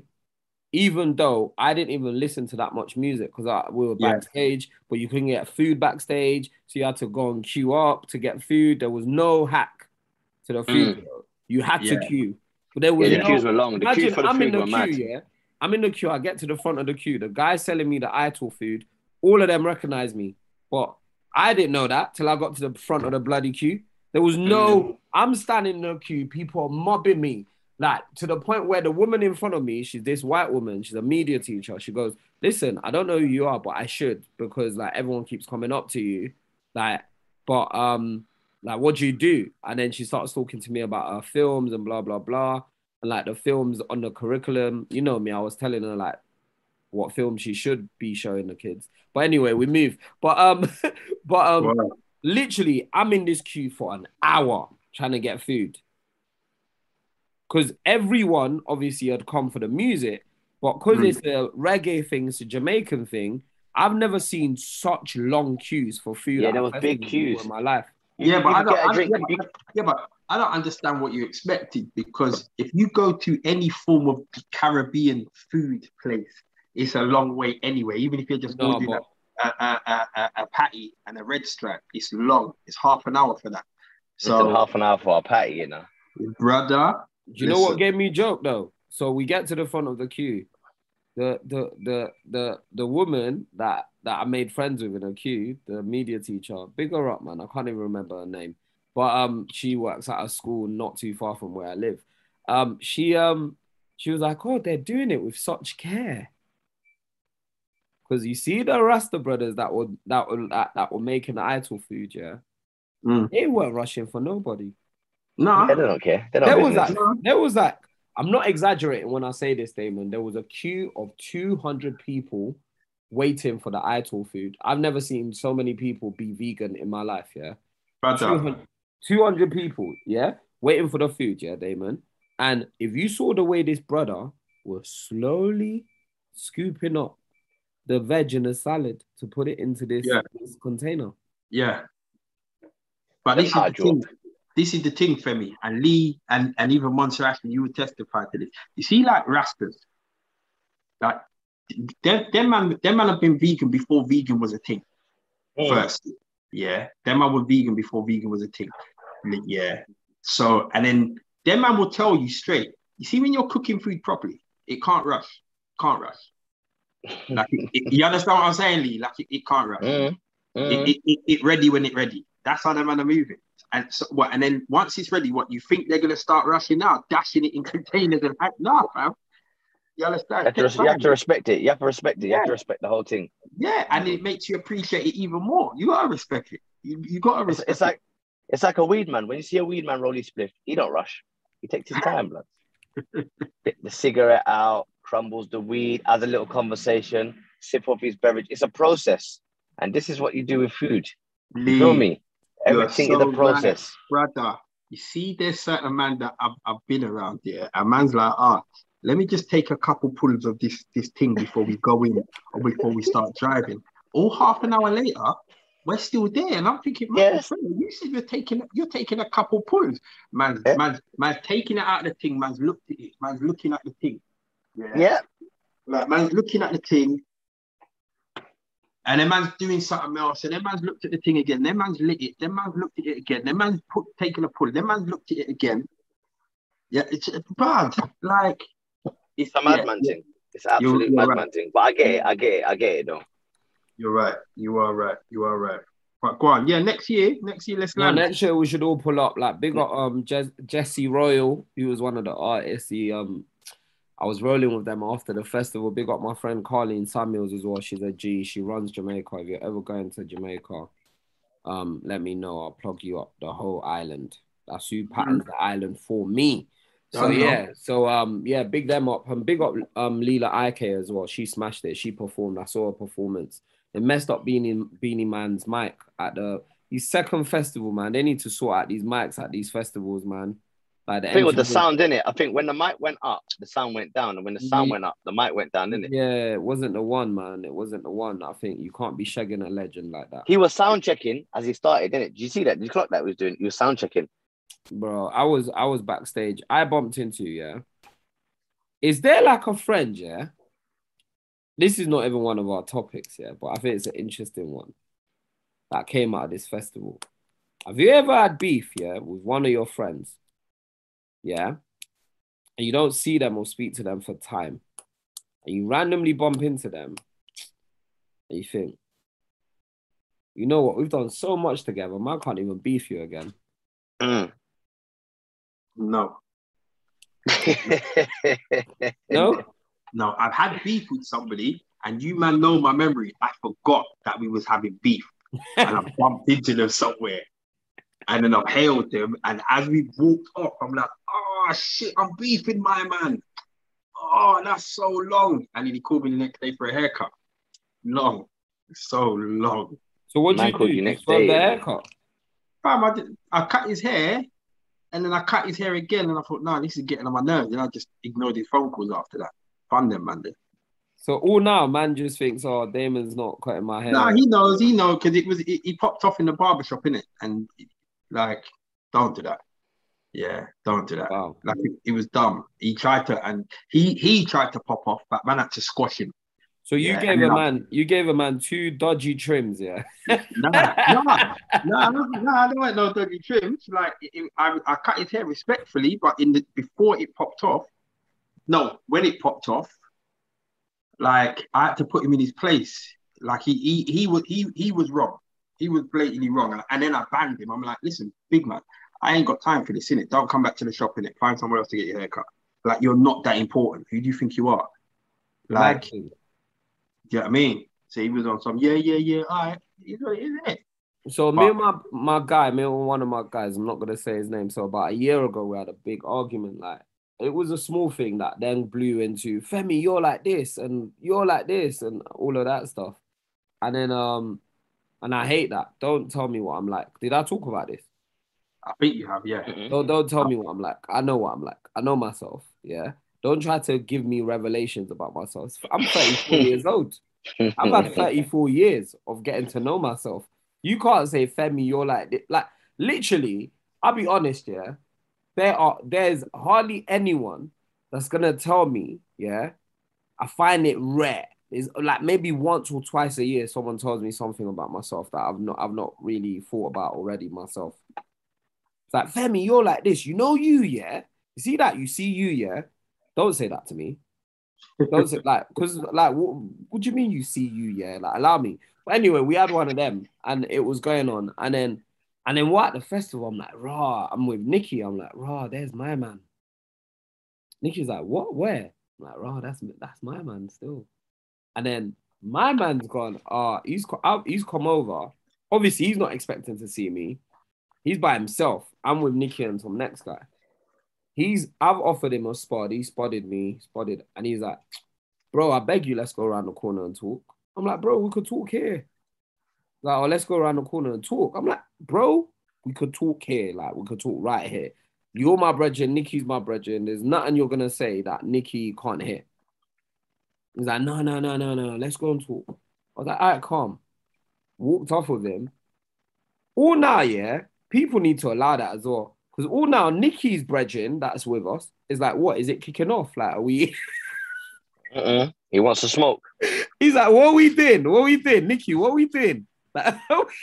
Even though I didn't even listen to that much music because we were Yeah. backstage, but you couldn't get food backstage, so you had to go and queue up to get food. There was no hack to the food. Mm. You had Yeah. to queue. But there was Yeah, the no, queues were long. The queue imagine for the I'm in food the were queue, mad. yeah. I'm in the queue. I get to the front of the queue. The guy selling me the Ital food, all of them recognize me. But I didn't know that till I got to the front of the bloody queue. There was no, I'm standing in the queue, people are mobbing me. Like to the point where the woman in front of me, she's this white woman, she's a media teacher. She goes, listen, I don't know who you are, but I should, because like everyone keeps coming up to you. Like, but um, like what do you do? And then she starts talking to me about her films and blah, blah, blah. And like the films on the curriculum, you know me, I was telling her like what film she should be showing the kids. But anyway, we move. But um, but um, Wow. literally, I'm in this queue for an hour trying to get food. Because everyone obviously had come for the music, but because Mm. it's a reggae thing, it's a Jamaican thing, I've never seen such long queues for food. Yeah, at there a was big festival queues. in my life. You- Yeah, you but I could don't, get a I don't- drink. yeah, You- but, yeah, but I don't understand what you expected, because if you go to any form of Caribbean food place, it's a long way anyway. Even if you're just No, ordering but a, a, a, a, a patty and a red stripe, it's long. It's half an hour for that. It's so, So, half an hour for a patty, you know. brother, do you know what listen. gave me joke though? So we get to the front of the queue. The the the the the woman that that I made friends with in the queue, the media teacher, big her up, man. I can't even remember her name, but um, she works at a school not too far from where I live. Um, she um, she was like, "Oh, they're doing it with such care." Because you see the Rasta brothers that were that were that, that were making the Ital food, yeah, Mm. they weren't rushing for nobody. No, Yeah, they don't care. They don't There was business. like, there was like, I'm not exaggerating when I say this, Damon. There was a queue of two hundred people waiting for the Ital food. I've never seen so many people be vegan in my life, yeah. brother. two hundred, two hundred people, yeah, waiting for the food, yeah, Damon. And if you saw the way this brother was slowly scooping up the veg in the salad to put it into this, Yeah. this container. Yeah. But That's this is the hard thing. job. This is the thing, Femi, and Lee, and, and even Monsieur Ashley, you would testify to this. You see, like Rastas, like them, them man, them man have been vegan before vegan was a thing. Mm. First, yeah, them man were vegan before vegan was a thing. Yeah. So, and then them man will tell you straight. You see, when you're cooking food properly, it can't rush. Can't rush. Like, it, it- you understand what I'm saying, Lee? Like, it, it can't rush. Mm. It, Mm. it, it, it ready when it ready. That's how them man are moving. And so what? And then once it's ready, what you think they're gonna start rushing out, dashing it in containers and hack? Nah, fam. You You understand? have, to, res- you have to respect it. You have to respect it. You have to respect the whole thing. Yeah, and it makes you appreciate it even more. You gotta respect it. You, you gotta It's, respect it's like it's like a weed man. When you see a weed man roll his spliff, he don't rush. He takes his time, blood. Bit the cigarette out, crumbles the weed, has a little conversation, sip off his beverage. It's a process, and this is what you do with food. it. You feel Lee, me? you're Everything so is a process. right, brother. You see, there's certain man that I've, I've been around here. A man's like, ah, let me just take a couple pulls of this this thing before we go in or before we start driving. All half an hour later, we're still there, and I'm thinking, man, Yes. friend, you said you're taking you're taking a couple pulls. Man, Yeah. man's, man's taking it out of the thing. Man's looked at it. Man's looking at the thing. Yeah. Yeah. Like man's looking at the thing, and then man's doing something else, and then man's looked at the thing again. Then man's lit it. Then man's looked at it again. Then man's put taking a pull. Then man's looked at it again. Yeah, it's bad. Like It's a madman yeah, thing. It's an absolute you're madman right. thing. But I get it. I get it. I get it though. You're right. You are right. You are right. But go on. Yeah, next year. Next year, let's No, land. next year we should all pull up. Like big up um Je- Jesse Royal, he was one of the artists. He um I was rolling with them after the festival. Big up my friend Carlene Samuels as well. She's a G. She runs Jamaica. If you're ever going to Jamaica, um, let me know. I'll plug you up the whole island. That's who patterns the island for me. So Done, yeah, so um yeah, big them up and big up um Leela Ike as well. She smashed it. She performed. I saw her performance. They messed up Beanie Beanie Man's mic at the his second festival, man. They need to sort out these mics at these festivals, man. Like the I think with the engineers- sound in it. I think when the mic went up, the sound went down, and when the sound Ye- went up, the mic went down, didn't it? Yeah, it wasn't the one, man. It wasn't the one. I think you can't be shagging a legend like that. He was sound checking as he started, didn't it? Did you see that? Did you clock that he was doing? He was sound checking. Bro, I was I was backstage. I bumped into, yeah. Is there like a friend, yeah? This is not even one of our topics, yeah, but I think it's an interesting one that came out of this festival. Have you ever had beef, yeah, with one of your friends, yeah, and you don't see them or speak to them for time, and you randomly bump into them, and you think, you know what, we've done so much together, man, I can't even beef you again. Mm. No, No? no. I've had beef with somebody, and you man know my memory. I forgot that we was having beef, and I bumped into them somewhere, and then I've hailed them. And as we walked off, I'm like, oh shit, I'm beefing my man. Oh, that's so long. And then he called me the next day for a haircut. Long, so long. So what do Man you do? called you You next swerve day, the man. haircut? Fam, I, did, I cut his hair, and then I cut his hair again, and I thought, nah, this is getting on my nerves. And I just ignored his phone calls after that. Fun them, man. So all now, man just thinks, oh, Damon's not cutting my hair. Nah, he knows, he knows, because it was it, he popped off in the barbershop, innit? And like, don't do that. Yeah, don't do that. Wow. Like it, it was dumb. He tried to, and he he tried to pop off, but man had to squash him. So you Yeah, gave and a then I- man, you gave a man two dodgy trims, yeah. Nah, nah, nah, nah, nah, there weren't no dodgy trims. Like it, it- I, I cut his hair respectfully, but in the before it popped off, no, when it popped off, like I had to put him in his place. Like he he he was he he was wrong. He was blatantly wrong, and, and then I banged him. I'm like, listen, big man, I ain't got time for this, innit? Don't come back to the shop, innit? Find somewhere else to get your hair cut. Like you're not that important. Who do you think you are? Like, do Imagine. you know what I mean? So he was on some, yeah, yeah, yeah, all right. It's what it is, isn't it? So me and my, my guy, me and one of my guys, I'm not gonna say his name. So about a year ago, we had a big argument. Like it was a small thing that then blew into Femi, you're like this, and you're like this, and all of that stuff. And then um, and I hate that. Don't tell me what I'm like. Did I talk about this? I think you have, yeah. Mm-mm. Don't don't tell me what I'm like. I know what I'm like. I know myself. Yeah. Don't try to give me revelations about myself. I'm thirty-four years old. I've had thirty-four years of getting to know myself. You can't say, Femi, you're like this. Like literally, I'll be honest, yeah. There are there's hardly anyone that's gonna tell me, yeah. I find it rare. It's like maybe once or twice a year someone tells me something about myself that I've not I've not really thought about already myself. It's like, Femi, you're like this. You know you, yeah. You see that? You see you, yeah. Don't say that to me. Don't say like, because like, what, what do you mean you see you, yeah? Like, allow me. But anyway, we had one of them, and it was going on, and then And then what? At the festival, I'm like, rah, I'm with Nikki. I'm like, rah, there's my man. Nikki's like, what? Where? I'm like, rah, that's that's my man still. And then my man's gone, ah, uh, he's, he's come over. Obviously, he's not expecting to see me. He's by himself. I'm with Nikki and some next guy. He's, I've offered him a spot. He spotted me, spotted, and he's like, bro, I beg you, let's go around the corner and talk. I'm like, bro, we could talk here. Like, oh, let's go around the corner and talk. I'm like, bro, we could talk here. Like, we could talk right here. You're my brethren, Nikki's my brethren. There's nothing you're going to say that Nikki can't hear. He's like, no, no, no, no, no. Let's go and talk. I was like, all right, calm. Walked off with him. All now, yeah, people need to allow that as well. Because all now, Nikki's brethren that's with us is like, what? Is it kicking off? Like, are we... Uh-uh. He wants to smoke. He's like, what are we doing? What are we doing? Nikki, what are we doing? Like,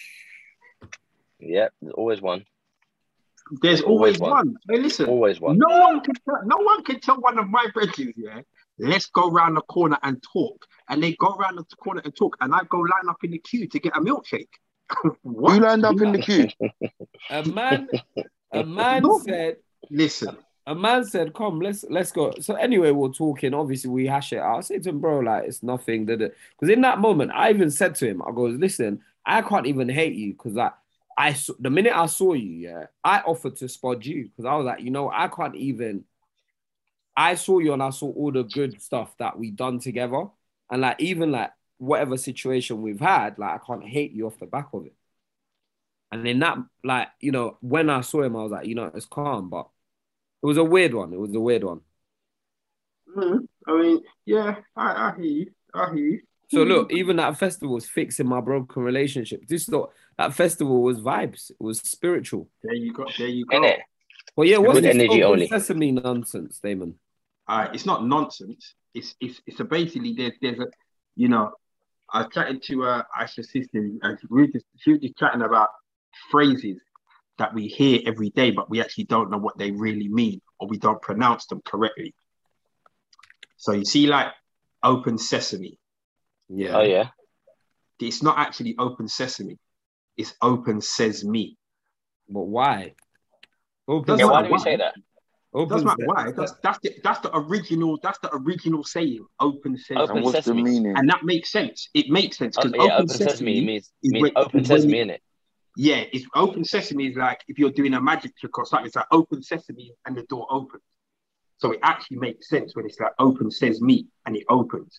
yeah, there's always one. There's always, always one. one. Hey, listen. Always one. No one can tell, no one can tell one of my brethren, yeah, let's go round the corner and talk. And they go round the corner and talk, and I go line up in the queue to get a milkshake. What? You lined up in the queue? A man, a man no. said, listen. A man said, come, let's let's go. So anyway, we're talking. Obviously, we hash it out. I said to him, bro, like, it's nothing. Because in that moment, I even said to him, I goes, listen, I can't even hate you because like, I the minute I saw you, yeah, I offered to spot you because I was like, you know, I can't even. I saw you and I saw all the good stuff that we done together, and like even like whatever situation we've had, like I can't hate you off the back of it. And then that, like, you know, when I saw him, I was like, you know, it's calm, but it was a weird one. It was a weird one. Mm, I mean, yeah, I, I hear you. I hear you. So look, even that festival was fixing my broken relationship. This not that festival was vibes. It was spiritual. There you go. There you go. Innit? Well, yeah, what's Good this energy open only. sesame nonsense, Damon? Uh, it's not nonsense. It's it's it's a basically there's there's a you know I was chatting to uh Aisha's sister and we just she was just chatting about phrases that we hear every day, but we actually don't know what they really mean or we don't pronounce them correctly. So you see, like open sesame. Yeah. Oh yeah. It's not actually open sesame. It's open says me. But why? Open Yeah, why do why. we say that? Open Doesn't matter why. That's that's the that's the original. That's the original saying. Open sesame. Open and what's sesame. the meaning? And that makes sense. It makes sense Oh, because yeah, open, open sesame, sesame means, is means when- open is when sesame, you- innit? Yeah, it's open sesame is like if you're doing a magic trick or something. It's like open sesame and the door opens. So it actually makes sense when it's like open says me and it opens.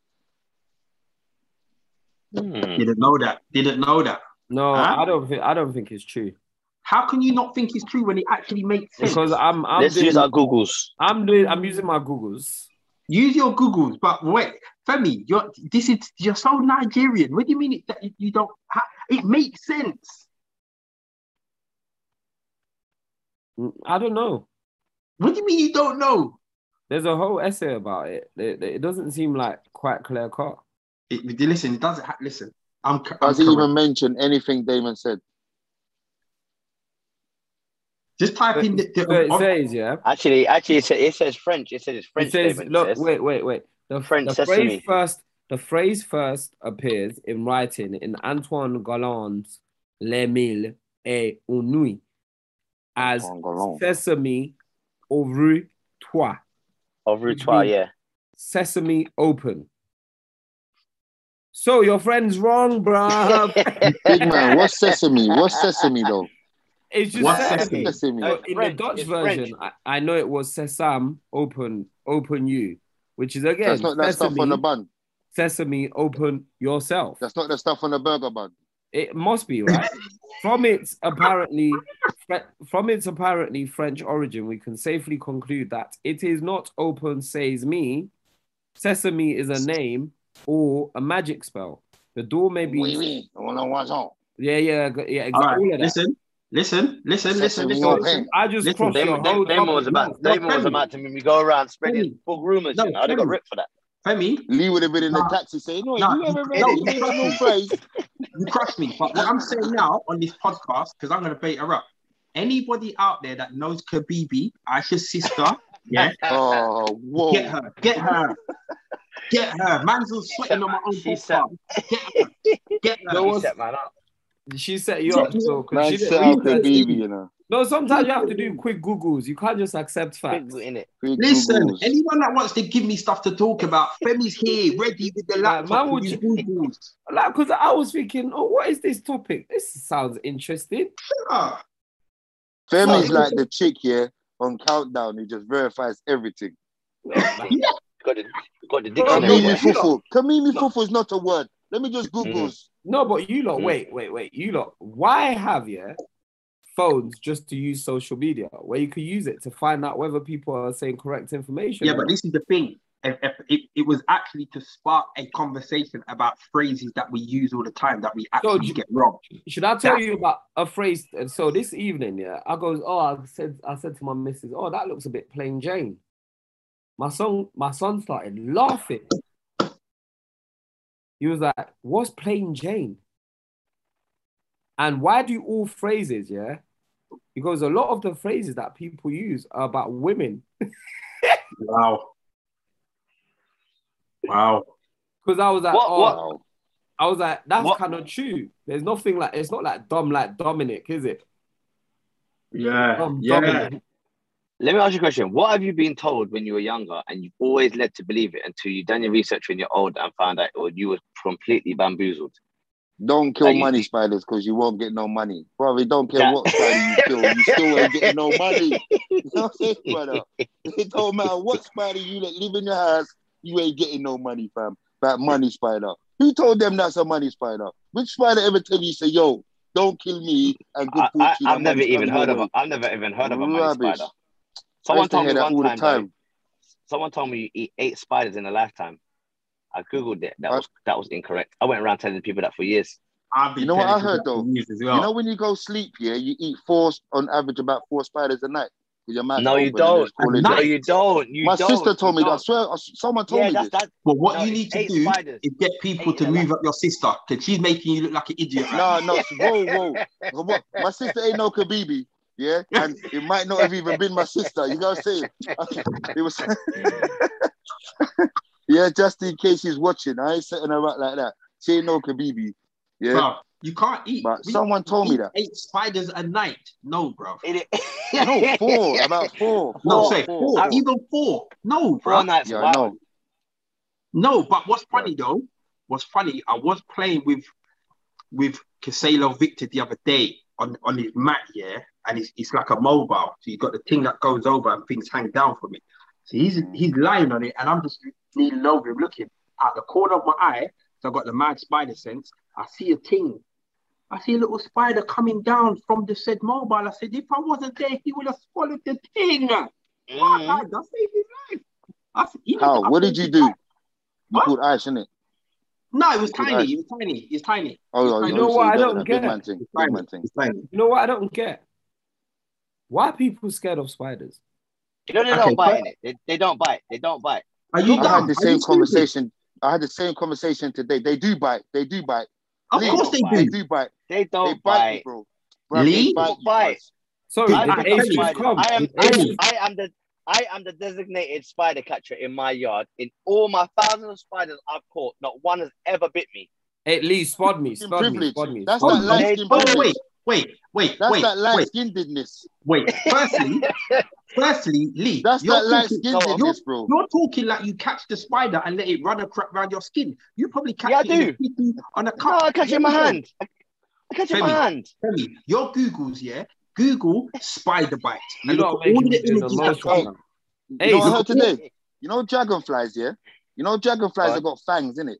Hmm. Didn't know that. Didn't know that. No, Huh? I don't think I don't think it's true. How can you not think it's true when it actually makes sense? Because I'm I'm Let's doing, use our Googles. I'm doing I'm using my Googles. Use your Googles, but wait, Femi, you're this is you're so Nigerian. What do you mean it, that you don't? Ha, it makes sense. I don't know. What do you mean you don't know? There's a whole essay about it. It, it doesn't seem like quite clear cut. It, listen, it doesn't. Ha- listen, I'm. I'm Does he correct. even mention anything Damon said? Just type in the. the So it on- says, yeah. Actually, actually, it says, it says French. It says it's French. It says, David, look, it says. wait, wait, wait. The, French the sesame. phrase first, the phrase first appears in writing in Antoine Galland's Les Mille et Une Nuit as Antoine Galland. Sesame ouvre toi. Over toi, yeah. Sesame open. So your friend's wrong, bruh. Big man, what's sesame? What's sesame though? It's just What's sesame. sesame? Sesame. Uh, It's in French, the Dutch it's version, I, I know it was Sesame open, open you, which is again That's not that sesame, stuff on the bun. sesame open yourself. That's not the stuff on the burger bun. It must be right. From its apparently from its apparently French origin, we can safely conclude that it is not open says me. Sesame is a name or a magic spell. The door may be Oui, oui. On en voit ça. yeah, yeah, yeah, exactly. All right, All of that. listen, listen, listen, listen, Sesame listen. open. listen. I just Listen, crossed Damon, the whole Damon, Damon was topic. about, No, Damon was Femi. about to make me go around spreading Femi. big rumors. No, you know? I'd have got Femi. ripped for that. Femi, Lee would have been in the Nah. taxi saying, no, Nah, you ever read no, it? You trust no me. phrase. you crushed me. But what I'm saying now on this podcast, because I'm going to bait her up. Anybody out there that knows Kabibi, Aisha's sister, yeah, Oh, whoa. get her, get her, get her. Man's all sweating on my own She said- podcast. Get her, get There her. was- Set man up. she set you up so because Man, she set didn't up the research. baby, you know. No, sometimes you have to do quick Googles. You can't just accept facts. in it. Quick Listen, Googles. anyone that wants to give me stuff to talk about, Femi's here, ready with the Like, laptop man, to would do you- Googles. Like, because I was thinking, oh, what is this topic? This sounds interesting. Ah, Femi's No, like the chick here on Countdown who just verifies everything. Everything. Got the got the Bro, dictionary. Kamimi yeah. there. fufu. Kamimi fufu is not a word. Let me just Googles. No, but you lot, Mm. wait, wait, wait. You lot, why have you phones just to use social media where you could use it to find out whether people are saying correct information? yeah, or but not? this is the thing. If, if, it, it was actually to spark a conversation about phrases that we use all the time that we actually do- get wrong. Should I tell Yeah. you about a phrase? And so this evening, yeah, I goes, oh, I said, I said to my missus, oh, that looks a bit plain Jane. My son, my son started laughing. He was like, what's plain Jane? And why do all phrases, yeah? Because a lot of the phrases that people use are about women. Wow. Wow. Because I was like, What- oh, what- Wow. I was like, that's What- kind of true. There's nothing like, it's not like dumb like Dominic, is it? Yeah. Dumb Yeah. Dominic. Let me ask you a question. What have you been told when you were younger and you've always led to believe it until you've done your research when you're older and found out or you were completely bamboozled? Don't kill Like you- money you- spiders because you won't get no money. Brother, don't care That- what spider you kill, you still ain't getting no money. You know what I'm saying, brother? It don't matter what spider you let live in your house, you ain't getting no money, fam. That money spider. Who told them that's a money spider? Which spider ever tell you, say, yo, don't kill me and good I, I, fortune? I've and never money's even coming heard your of a, way? I've never even heard of a money Rubbish. spider. I Someone used to told hear me that one all the time, time. though, someone told me you eat eight spiders in a lifetime. I googled it. That I- was that was incorrect. I went around telling people that for years. I've been You know what telling I heard, that for though? years as well. You know when you go sleep, yeah, you eat four, on average, about four spiders a night. With your mouth No, you open and don't. it's calling At No, you. night? you don't. You My don't. sister told You me that. I don't. swear, uh, someone told Yeah, me that's this. that. But what No, you it's need to eight do spiders. is get people Eight to in a move up your sister because she's making you look like an idiot. Right No, no, whoa, whoa. What? My sister ain't no Kabibi, yeah? And it might not have even been my sister. You know what I'm saying? It was, yeah, just in case she's watching. I ain't setting her up like that. She ain't no Kabibi, yeah? Bro, you can't eat. But we- someone told me eat that. Eight spiders a night. No, bro. It- No, four, about four. No, four, say four, four, four. even four. No, bro. Four nights. Yeah, I Wow. know. No, but what's funny though? What's funny? I was playing with with Caselo Victor the other day on, on his mat, yeah, and it's, it's like a mobile. So you got the thing that goes over and things hang down from it. So he's he's lying on it, and I'm just leaning over him, looking out the corner of my eye. So I got the mad spider sense. I see a thing. I see a little spider coming down from the said mobile. I said, if I wasn't there, he would have swallowed the thing. Mhm. I saved his life. I said, he How? I What did saved you his do? life. You What? called Ash, innit? No, it was Good tiny. eyes. It was tiny. It's tiny. Oh, It's oh, tiny. You know so what you I got don't that get? Big man thing. It's Big tiny. man thing. It's tiny. You know what I don't get? Why are people scared of spiders? You know they Okay, don't bite but- in it. They, they don't bite. They don't bite. Are you I dumb? had the Are you same stupid? conversation. I had the same conversation today. They do bite. They do bite. Of Lee, course they don't They do. do bite. They They don't bite, bite. you, bro. Bro, Lee? they bite. Don't you, bite. boys. Sorry, Dude, I did I pick tell up Ace you, just spiders. come? I am, Did I am, Ace- I am the, I am the designated spider catcher in my yard. In all my thousands of spiders I've caught, not one has ever bit me. Hey, Lee, spot me, Skin spot me, privilege. spot me. That's spot that me. light They skin don't. Oh, privilege. wait, wait, wait, That's wait, that light wait, skinnedness. wait. Firstly, firstly, Lee, That's you're that light talking, Go on. skinnedness, bro. you're talking like you catch the spider and let it run across around your skin. You probably catch Yeah, I it in a do. tissue on a cup. No, I catch it in my Let me hand. I, I catch it in my Femi. hand. Tell me, your Googles, yeah? Google spider bite. You And look lot at all making me the do the images that most come right up. now. You Hey, know what I look heard at all- today? You know dragonflies, yeah? You know dragonflies What? have got fangs, innit?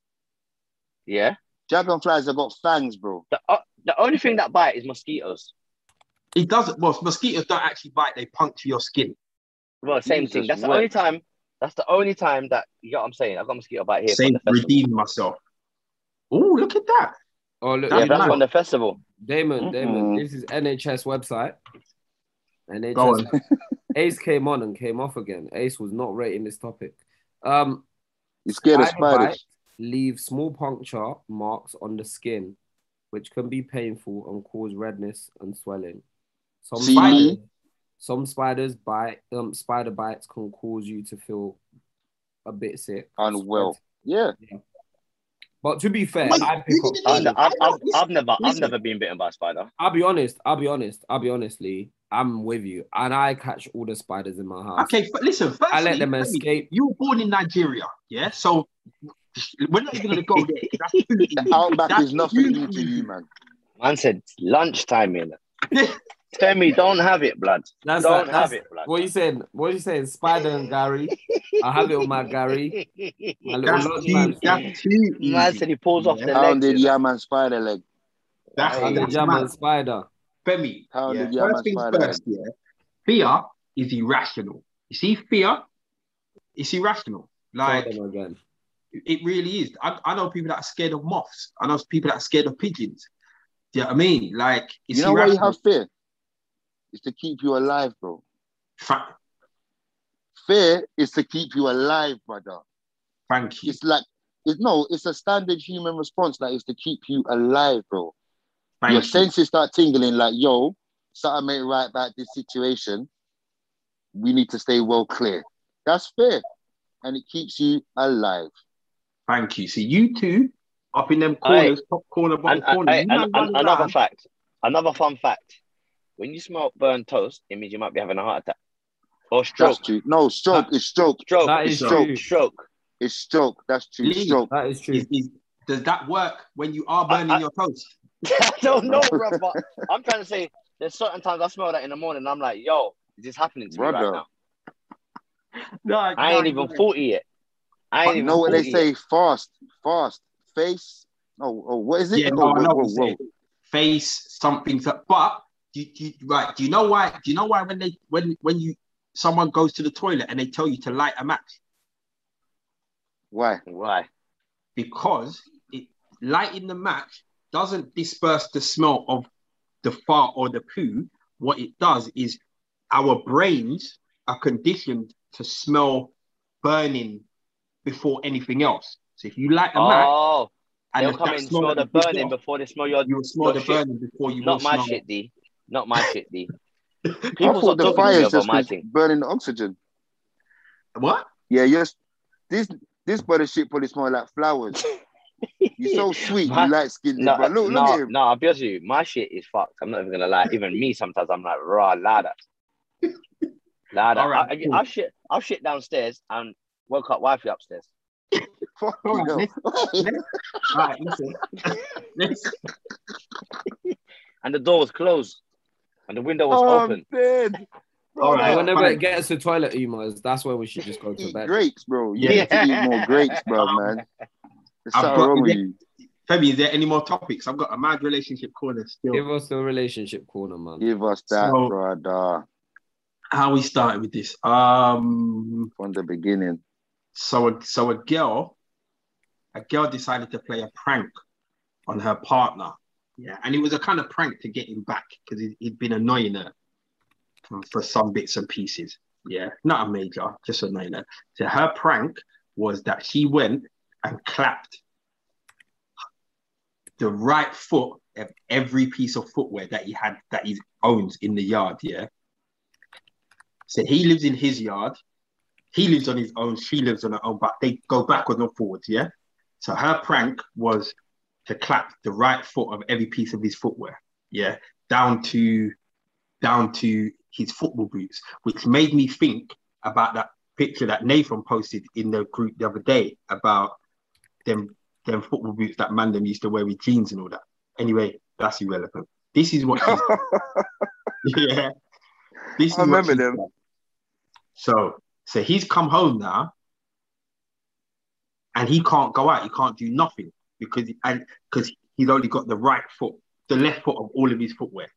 Yeah. Dragonflies have got fangs, bro. The, uh, the only thing that bite is mosquitoes. It doesn't, well, mosquitoes don't actually bite, they puncture your skin. Well, same Jesus thing. That's the wept. only time. That's the only time that you get what I'm saying. I've got mosquito bite here Say, from the festival. redeem myself. Oh, look at that. Oh, look, Yeah, Yeah, you that's know, from the festival. Damon, Damon, Mm-mm. this is N H S website. N H S. Go on. Ace came on and came off again. Ace was not rating this topic. Um, You scared of spider spiders? bites leave small puncture marks on the skin, which can be painful and cause redness and swelling. Some See, spiders, Lee? some spiders bite. Um, spider bites can cause you to feel a bit sick, Unwell. sweat. Yeah. But to be fair, Wait, I pick you up. didn't I've, listen. I've, I I've, know. Listen, I've never, I've listen. never been bitten by a spider. I'll be honest. I'll be honest. I'll be honestly. I'm with you, and I catch all the spiders in my house. Okay, but listen. Firstly, I let them Femi, escape. you were born in Nigeria, yeah. So we're not even gonna go there. 'Cause That's too The easy. outback That's is nothing too new to you, easy. man. Man said lunchtime in. Tell me, don't have it, blood. That's don't like, have that's it, blood. what you saying. What you saying? Spider and Gary. I have it on my Gary. My little That's lunchtime too. snack. That's too easy. Man said he pulls off Yeah. the legs. Pounded You know? yam and spider leg. That's And the that's jam mad. and spider. Femi, yeah. Pounded yam First and things spider leg. first, yeah. Fear is irrational. You see, fear, it's irrational. Like Tell them again. it really is. I, I know people that are scared of moths. I know people that are scared of pigeons. Do you know what I mean? Like it's You know why you irrational. have fear? It's to keep you alive, bro. Fa- Fear is to keep you alive, brother. Thank you. It's like it's no, it's a standard human response that is to keep you alive, bro. Thank Your you. senses start tingling like, yo, something ain't right about this situation. We need to stay well clear. That's fair. And it keeps you alive. Thank you. See, you two up in them Aye. corners, top corner, bottom And, and, corner. and, You man and running another around. fact, another fun fact. When you smell burnt toast, it means you might be having a heart attack or stroke. That's true. No, stroke That- is stroke. Stroke. That It's is stroke. true. Stroke. It's stroke. That's true. Lee. Stroke. That is true. Is, is, does that work when you are burning I- I- your toast? I don't know, bro, but I'm trying to say there's certain times I smell that in the morning and I'm like, yo, is this happening to me Brother. right now? No, I ain't even forty yet. I ain't But You even know what they forty say? yet. Fast. Fast. Face. Oh, oh what is it? Yeah, oh, no, I whoa, know whoa, what you're whoa. saying. Face something. To, but do, do, right? Do you know why? Do you know why when they when when you someone goes to the toilet and they tell you to light a match? Why? Why? Because it lighting the match doesn't disperse the smell of the fart or the poo. What it does is our brains are conditioned to smell burning before anything else. So if you light a match Oh, and they'll the, come that in, smell smell that the you give burning off, before they smell your, you will smell your the shit. burning before you Not will my smell. shit, D. Not my shit, D. I People thought start the talking to fire me is about just my 'cause thing. burning the oxygen. What? Yeah, yes. This this body shit probably smell like flowers. You're so sweet, My- you light skinned, No, but look, no, look at him. no, I'll be honest with you. My shit is fucked. I'm not even gonna lie. Even me, sometimes I'm like, raw, louder. Louder. All right, I, I, cool. I'll shit, I'll shit downstairs and woke up wifey upstairs. Fuck All you right, know. let's, let's, all right, listen. Let's, And the door was closed. And the window was Oh, open. I'm dead. All right, Brother, Whenever fine. it gets to toilet emos, that's where we should just go to eat bed. grapes, bro. You Yeah. need to eat more grapes, bro, Um, man. There's I've something got- wrong is with it- you. Femi, is there any more topics? I've got a mad relationship corner still. Give us the relationship corner, man. Give us that, So- brother, How we started with this? Um, from the beginning. so a, so a girl, a girl decided to play a prank on her partner. Yeah, and it was a kind of prank to get him back because he, he'd been annoying her for, for some bits and pieces. Yeah, not a major, just annoying her. So her prank was that she went and clapped the right foot of every piece of footwear that he had that he owns in the yard. Yeah. So he lives in his yard. He lives on his own. She lives on her own, but they go backwards and forwards. Yeah. So her prank was to clap the right foot of every piece of his footwear. Yeah. Down to down to his football boots, which made me think about that picture that Nathan posted in the group the other day about them them football boots that man them used to wear with jeans and all that. Anyway, that's irrelevant. This is what she's yeah. This is I remember what she's them. done. So so he's come home now and he can't go out, he can't do nothing because and because he's only got the right foot, the left foot of all of his footwear.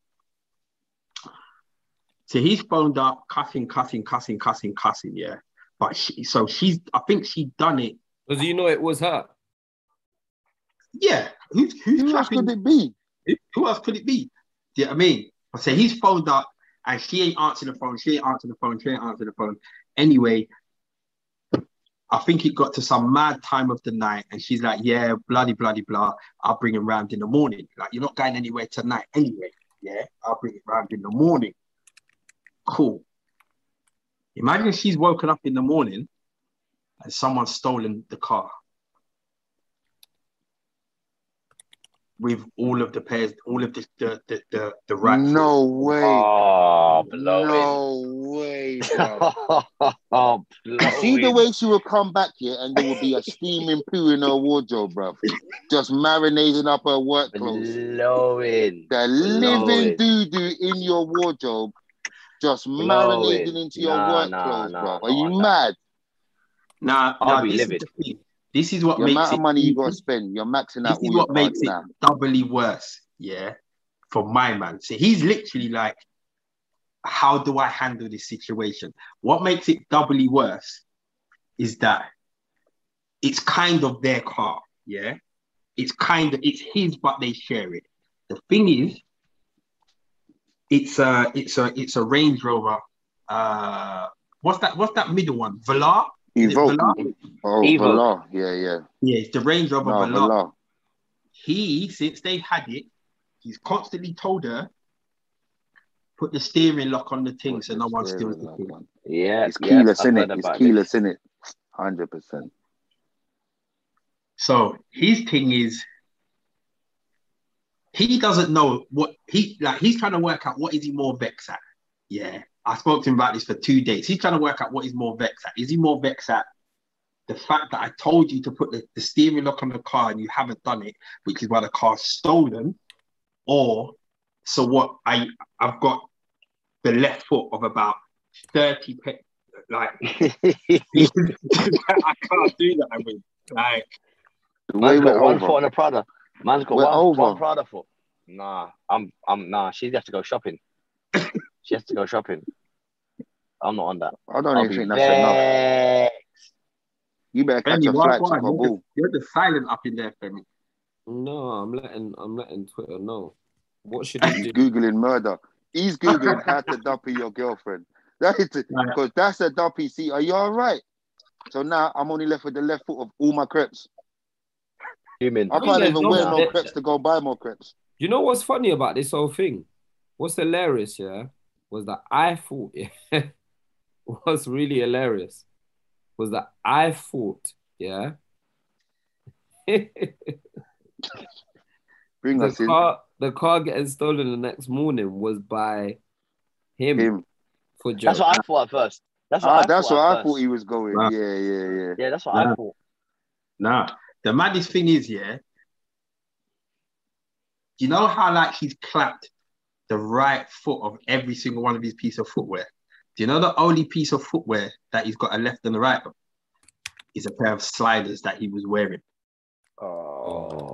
So he's phoned up, cussing, cussing, cussing, cussing, cussing, yeah. But she, so she's, I think she done it. Because you know it was her. Yeah, who's who's Who else clapping? could it be? Who, who else could it be? Do you know what I mean? So he's phoned up and she ain't answering the phone. She ain't answering the phone. She ain't answering the phone. Anyway, I think it got to some mad time of the night and she's like, yeah, bloody, bloody, blah. I'll bring him round in the morning. Like, you're not going anywhere tonight anyway. Yeah, I'll bring it round in the morning. Cool. Imagine she's woken up in the morning and someone's stolen the car. with all of the pairs, all of the the the the, the right No way. Oh, blowing. No way, bro. oh, You see the blowing. way she would come back here and there would be a steaming poo in her wardrobe, bro. Just marinating up her work clothes. Blowing. The living Blowing. doo-doo in your wardrobe just Blowing. marinating into your Nah, work nah, clothes, nah, bro. not Are you on that. mad? Now, I'll now be this livid. is the thing. This is what The makes amount it. of money you got to spend, you're maxing This out is all your what makes cards it now. doubly worse. Yeah, for my man. So he's literally like, how do I handle this situation? What makes it doubly worse is that it's kind of their car. Yeah, it's kind of it's his, but they share it. The thing is, it's a it's a it's a Range Rover. Uh, what's that? What's that middle one? Velar? Is it Evoke. Velar? Oh, Evoke. Velar. Yeah, yeah. Yeah, it's the Range Rover No, Velar. Velar. He, since they had it, he's constantly told her, put the steering lock on the thing Put so the no one steering steals the lock thing. on. Yeah, It's yeah, keyless, I've in it. heard It's about keyless, this. in it. Hundred percent. So his thing is, he doesn't know what he like. He's trying to work out what is he more vexed at. Yeah, I spoke to him about this for two days. He's trying to work out what he's more vexed at. Is he more vexed at the fact that I told you to put the, the steering lock on the car and you haven't done it, which is why the car's stolen, or so what? I I've got the left foot of about thirty pe- like I can't do that. I mean, like The way Man's we're got one over. foot on a Prada. Man's got We're one, over. one Prada foot. Nah, I'm, I'm, nah. She has to go shopping. She has to go shopping. I'm not on that. I don't I'll even be think that's enough. vexed. You better catch Femi, a why, flight why? to You're, the, Kabul. you're the silent up in there, Femi. No, I'm letting I'm letting Twitter know. What should it He's do? googling murder. He's googling how to dumpy your girlfriend. That is because that's a dumpy. See, are you all right? So now I'm only left with the left foot of all my crepes. Human. I can't there's even no- wear no there- crepes to go buy more crepes. You know what's funny about this whole thing? What's hilarious, yeah, was that I thought, yeah, what's really hilarious was that I thought, yeah, Bring the us in. car, the car getting stolen the next morning was by him, Him. for Joe. That's what I thought at first. That's what Ah, I that's thought what at I first. thought he was going. Nah. Yeah, yeah, yeah. Yeah, that's what Nah. I thought. Nah, the maddest thing is, yeah, you know how like he's clapped the right foot of every single one of his piece of footwear? Do you know the only piece of footwear that he's got a left and a right of is a pair of sliders that he was wearing? Oh.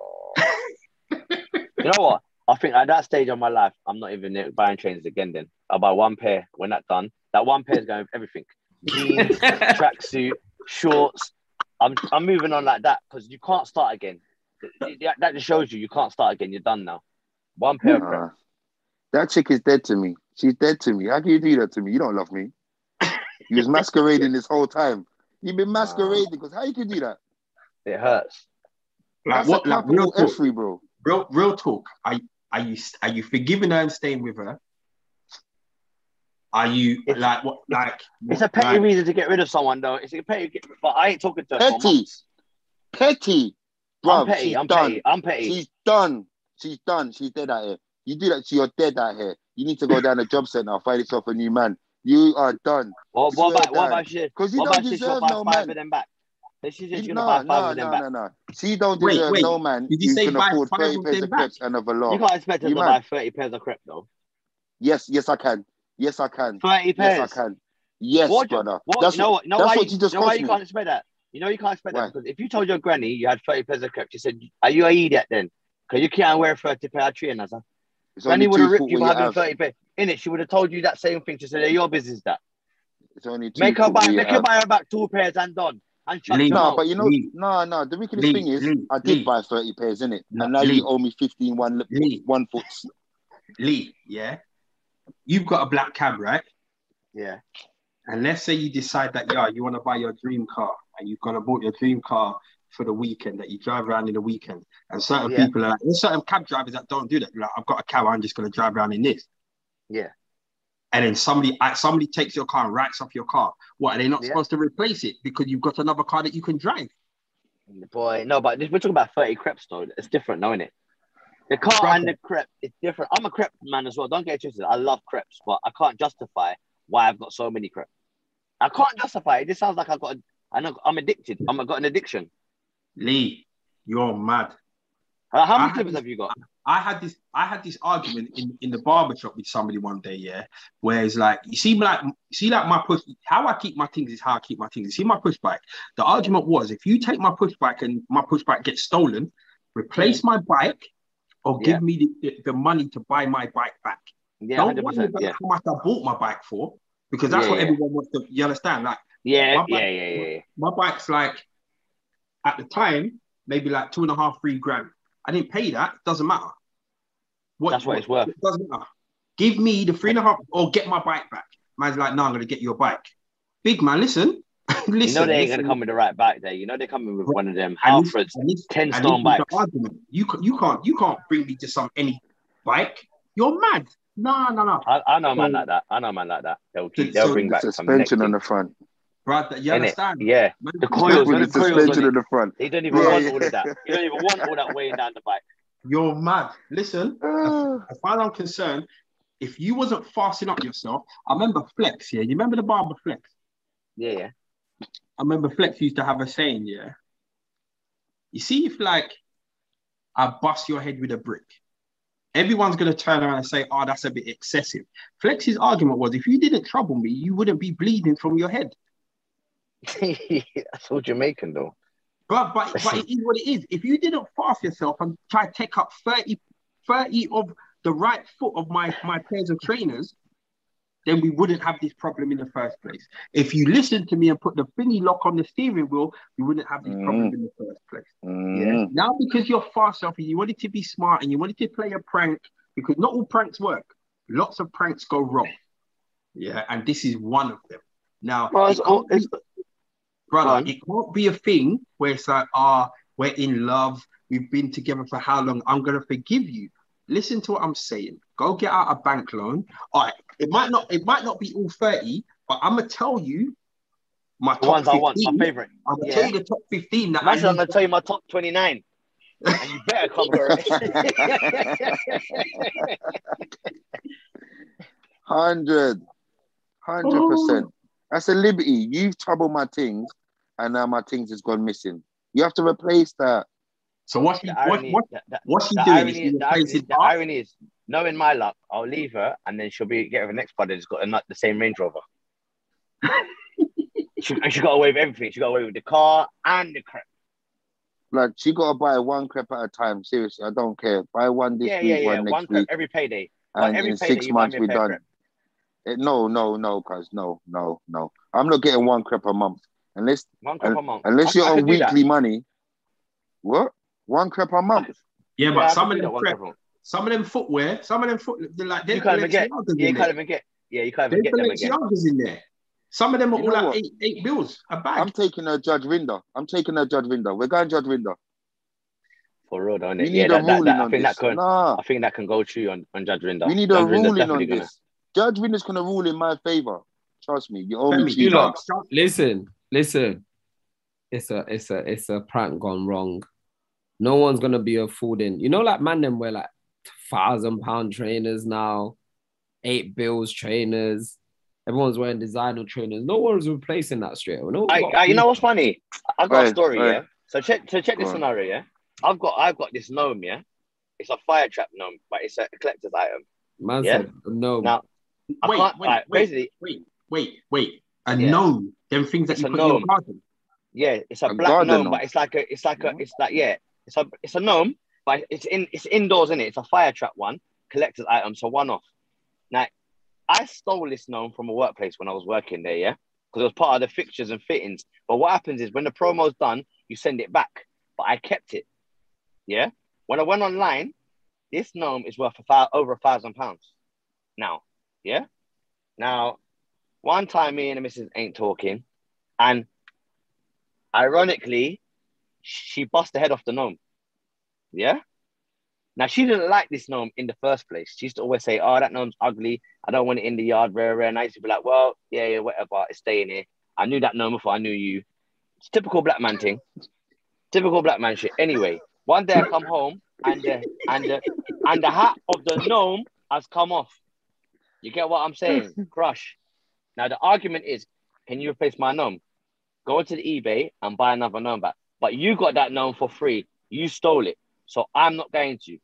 You know what? I think at that stage of my life, I'm not even buying trainers again then. I'll buy one pair when that's done. That one pair is going with everything. Jeans, tracksuit, shorts. I'm I'm moving on like that because you can't start again. That, that just shows you you can't start again. You're done now. One pair of crap. Uh, that chick is dead to me. She's dead to me. How can you do that to me? You don't love me. You was masquerading this whole time. You've been masquerading because how you can do that? It hurts. Like That's what? a Like real capital talk, F three, bro. real, real talk. Are, are you are you forgiving her and staying with her? Are you It's- like what? Like It's a petty like, reason to get rid of someone though. It's a petty, but I ain't talking to her for Petty. months. Petty. I'm Bruv, petty. she's I'm done. petty. I'm petty. She's done. She's done. She's dead out here. You do that, you're dead out here. You need to go down the job center, find yourself a new man. You are done. What, what Swear about what down. about she? Because you What don't about she? She'll deserve buy no five man. of them back. Then she said she's You- gonna No, buy five no, of them no, back. no, no. She don't Wait, deserve wait. no man Did you who say can buy afford five thirty of pairs them of back? crepes and a velour. You can't expect her You to mad? buy thirty pairs of crepe though. Yes, yes, I can. Yes, I can. Thirty pairs. Yes, I can. Yes, What, do- brother. what, That's you know what, what? You know that's why, what you, you just you know why cost you me. can't expect that? You know you can't expect Why? that because if you told your granny you had thirty pairs of crepe, she said, "Are you an idiot then? Because you can't wear thirty pair of trainers." Huh? It's Granny only would two have ripped foot you where for you having have. thirty pairs. In it, she would have told you that same thing. She said, "Yeah, your business that." It's only two Make her foot buy, where you make her have. buy her back two pairs and done, and shut Lee. your No, mouth. but you know, Lee. no, no. The wickedest Lee, thing is, Lee, I did Lee. buy thirty pairs, innit? No, And now Lee. you owe me fifteen one, lip- Lee. one foots. Lee, yeah, you've got a black cab, right? Yeah, And let's say you decide that, yeah, you want to buy your dream car and you've gone and bought your dream car for the weekend that you drive around in the weekend. And certain Yeah. people are like, there's certain cab drivers that don't do that. Like, I've got a cab, I'm just going to drive around in this. yeah. And then somebody uh, somebody takes your car and writes off your car. What, are they not Yeah. supposed to replace it because you've got another car that you can drive? Boy, no, but this, we're talking about thirty crepes though. It's different, no, isn't it? The car Brother. and the crepe is different. I'm a crepe man as well. Don't get it twisted. I love crepes, but I can't justify why I've got so many crepes. I can't justify it. This sounds like I've got. A, I know I'm addicted. I'm I've got an addiction. Lee, you're mad. Uh, how I many had clippers this- have you got? I had this I had this argument in, in the barber shop with somebody one day, yeah, where it's like, you see like you see like my push, how I keep my things is how I keep my things. You see my push bike. The argument was, if you take my push bike and my push bike gets stolen, replace my bike or Yeah. give me the, the, the money to buy my bike back. Yeah, Don't hundred worry percent. about Yeah, how much I bought my bike for, because that's Yeah, what yeah. everyone wants to, you understand? Like yeah, my yeah, bike, yeah, yeah, yeah. my bike's like, at the time, maybe like two and a half, three grand. I didn't pay that, doesn't matter. What, That's what it's worth. It doesn't matter. Give me the three and a half or get my bike back. Man's like, no, I'm gonna get your bike. Big man, listen. listen You know they ain't listen. gonna come with the right bike there. You know they're coming with one of them And this- Halfords and this- ten and stone this is the bikes. argument. You, ca- you can't you can't bring me to some any bike. You're mad. No, no, no. I, I know a man So- like that. I know a man like that. They'll So- keep, they'll so bring The back some suspension next on thing, the front. Brother, you innit? understand? Yeah, Man, the coils, With when the the coils on suspension it, on the front. they don't even Yeah, want yeah. all of that. You don't even want all that weighing down the bike. You're mad. Listen, Ah. as far as I'm concerned, if you wasn't fastening up yourself, I remember Flex, yeah. You remember the barber Flex? Yeah, yeah. I remember Flex used to have a saying, yeah. You see, if like I bust your head with a brick, everyone's gonna turn around and say, "Oh, that's a bit excessive." Flex's argument was, if you didn't trouble me, you wouldn't be bleeding from your head. That's all Jamaican though. But but but it is what it is. If you didn't fast yourself and try to take up thirty, thirty of the right foot of my my pairs of trainers, then we wouldn't have this problem in the first place. If you listened to me and put the thingy lock on the steering wheel, we wouldn't have this problem Mm. in the first place. Mm. Now, because you're fast enough and you wanted to be smart and you wanted to play a prank, because not all pranks work. Lots of pranks go wrong. Yeah, and this is one of them. Now, Well, it it's, all, can't it's, be- brother, Go on. it can't be a thing where it's like, ah, we're in love, we've been together for how long, I'm gonna forgive you. Listen to what I'm saying. Go get out a bank loan. All right, it might not, it might not be all thirty, but I'm gonna tell you my the top ones I want, my fifteen. favorite. I'm gonna Yeah. tell you the top fifteen that I Imagine I'm use. gonna tell you my top twenty-nine, and you better come correct. Hundred. Hundred Oh. percent. That's a liberty. You've troubled my things, and now my things has gone missing. You have to replace that. So what's he, The what, irony, what, the, the, what's he the doing? irony, Is he the, irony, replacing the half? irony is, knowing my luck, I'll leave her, and then she'll be get her the next brother that's got a, nut- the same Range Rover. she, and she got away with everything. She got away with the car and the crap. Like she gotta buy one crep at a time. Seriously, I don't care. Buy one this Yeah, week, yeah, yeah. one One next crap week, every payday. But and every in payday six you buy months me a we're pair of done. crap. It, no, no, no, cuz no, no, no. I'm not getting one crep a month unless One crap un- a month. unless I- you're I on could do that. weekly money. What? One crep a month? Yeah, Yeah, but I some could of do that them one prep, crap a month. some of them footwear, some of them foot, they're like they're You can't even get. Balenciagas Yeah, you in can't there. even get. Yeah, you can't They're even get them again. Balenciagas in there. Some of them are You all know like what? eight, eight bills a bag. I'm taking a Judge Rinder. I'm taking a Judge Rinder. We're going Judge Rinder. For real, don't We it? need Yeah, a that, that, ruling that, I on think this. that can. Nah, I think that can go true on, on Judge Rinder. we need a Judge Rinder's ruling definitely on gonna. this. Judge Rinder's gonna rule in my favor. Trust me. You owe me Femi, two you know, bucks. some- Listen, listen. It's a it's a it's a prank gone wrong. No one's gonna be affording. You know, like man, them wear like thousand pound trainers now, eight bills trainers. Everyone's wearing designer trainers. No one's replacing that straight away. No one's I, got- I, you know what's funny? I've got Oi, a story, oi. yeah. So check, so check Go this on. scenario, yeah. I've got, I've got this gnome, yeah. It's a fire trap gnome, but it's a collector's item. man Yeah? said no. Now, I Wait, can't. wait, Right, wait. basically, Wait, wait, wait. A Yeah. gnome. Them things that It's you a put in your gnome. garden. yeah, it's a, A black garden gnome, gnome. but it's like a, it's like a, Mhm. it's like yeah, it's a, it's a gnome, but it's in, it's indoors, in it. It's a fire trap one, collector's item, so one off. Now, I stole this gnome from a workplace when I was working there, yeah, because it was part of the fixtures and fittings. But what happens is when the promo's done, you send it back. But I kept it, yeah. When I went online, this gnome is worth a thou- over a thousand pounds now, yeah. Now, one time me and the missus ain't talking, and ironically, she bust the head off the gnome. Yeah. Now she didn't like this gnome in the first place. She used to always say, "Oh, that gnome's ugly. I don't want it in the yard, rare, rare." And I used to be like, "Well, yeah, yeah, whatever. It's staying here." I knew that gnome before I knew you. It's typical black man thing. Typical black man shit. Anyway, one day I come home and the and the and the hat of the gnome has come off. You get what I'm saying? Crush. Now the argument is, can you replace my gnome? Go to the eBay and buy another gnome back. But you got that gnome for free. You stole it. So I'm not going to.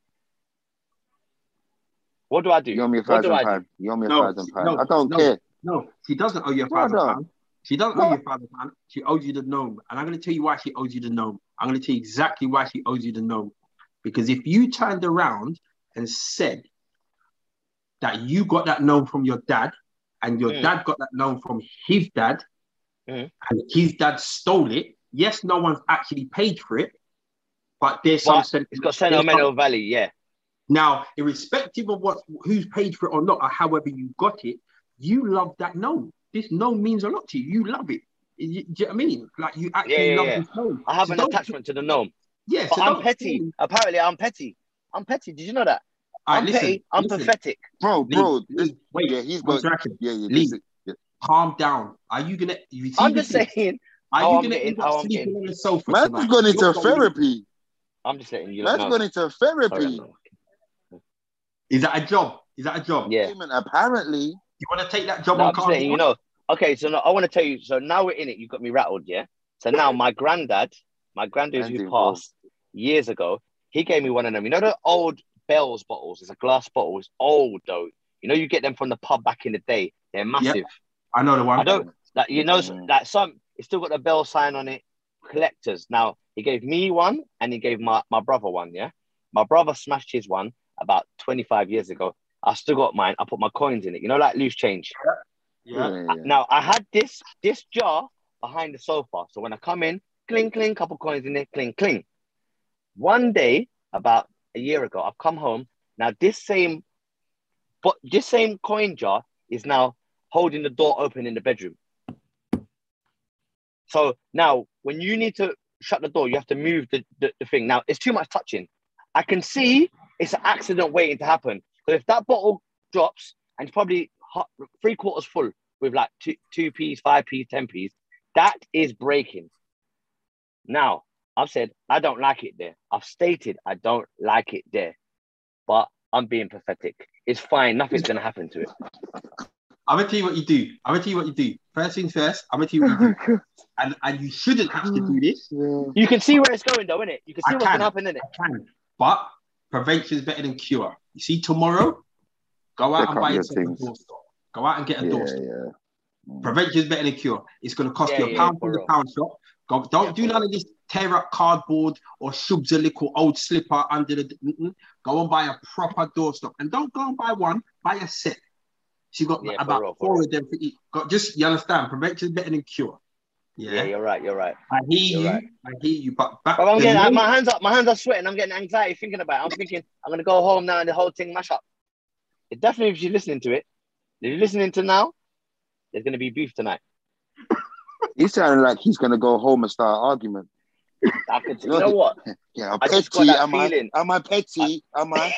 What do I do? You owe me a What do thousand I do? pounds. You owe me a No, thousand pounds. no, I don't no. care. No, she doesn't owe you a thousand Brother. pounds. She doesn't owe you a thousand pounds. She owes you the gnome. And I'm going to tell you why she owes you the gnome. I'm going to tell you exactly why she owes you the gnome. Because if you turned around and said that you got that gnome from your dad and your Mm. dad got that gnome from his dad Mm. and his dad stole it, yes, no one's actually paid for it, but there's some... But sen- it's got there's some- sentimental value, yeah. Now, irrespective of what who's paid for it or not, or however you got it, you love that gnome. This gnome means a lot to you. You love it. You, do you know what I mean? Like you actually Yeah, yeah, love yeah. this gnome. I have So an don't- attachment to the gnome. Yeah, But so I'm don't- petty. Apparently, I'm petty. I'm petty. Did you know that? All right, I'm listen, petty. I'm listen. pathetic. Bro, Lee, bro. This, Lee, wait, yeah, he's one got. second. Yeah, yeah. Lee, This, yeah. calm down. Are you gonna? You see I'm this just thing? saying. Are how you I'm gonna getting- end up how I'm sleeping getting- on the sofa Man's tonight? gone into You're going- therapy. I'm just letting you Man's know. gone into Sorry, therapy. I'm not- Is that a job? Is that a job? Yeah. Payment, apparently. You want to take that job No, on I'm just calm letting you down? know. Okay, so now I want to tell you. So now we're in it. You got me rattled, yeah. So now my granddad, my granddad Man's who involved. passed years ago, he gave me one of them. You know the old Bell's bottles? It's a glass bottle. It's old though. You know you get them from the pub back in the day. They're massive. I know the one. I don't like you know Mm. like some. It's still got the Bell sign on it. Collectors. Now he gave me one and he gave my my brother one. Yeah, my brother smashed his one about twenty-five years ago. I still got mine. I put my coins in it. You know, like loose change. Yeah. Yeah, yeah. Now I had this this jar behind the sofa. So when I come in, cling cling, couple coins in it, cling cling. One day, about a year ago, I've come home. Now this same, but this same coin jar is now holding the door open in the bedroom. So now when you need to shut the door, you have to move the, the, the thing. Now it's too much touching. I can see it's an accident waiting to happen. But if that bottle drops and it's probably hot, three quarters full with like two, two P's, five P's, ten P's, that is breaking. Now, I've said, I don't like it there. I've stated I don't like it there. But I'm being pathetic. It's fine. Nothing's going to happen to it. I'm gonna tell you what you do. I'm gonna tell you what you do. First things first, I'm gonna tell you what you do. And and you shouldn't have to do this. Yeah. You can see where it's going, though, innit? You can see I what's can. going to happen, innit? I can. But prevention is better than cure. You see, tomorrow, go out Check and out buy your yourself a things. doorstop. Go out and get a Yeah, doorstop. yeah. Prevention is better than cure. It's going to cost Yeah, you a yeah, pound for from the real. pound shop. Go, don't Yeah, do for none of this tear up cardboard or shubs a little old slipper under the. Mm-mm. Go and buy a proper doorstop, and don't go and buy one. Buy a set. So you got Yeah, for about real, for four real. of them for each. Got just you understand. Prevention is better than cure. Yeah, Yeah, you're right. You're right. I hear you're you. right. I hear you. But back But I'm the getting main- my hands up. My hands are sweating. I'm getting anxiety thinking about it. I'm thinking I'm going to go home now and the whole thing mash up. It definitely, if you're listening to it, if you're listening to now, there's going to be beef tonight. He's sounding like he's gonna go home and start an argument. I could, you know what? Yeah, I'm I just got petty. that Am I? feeling. Am I petty? Am I?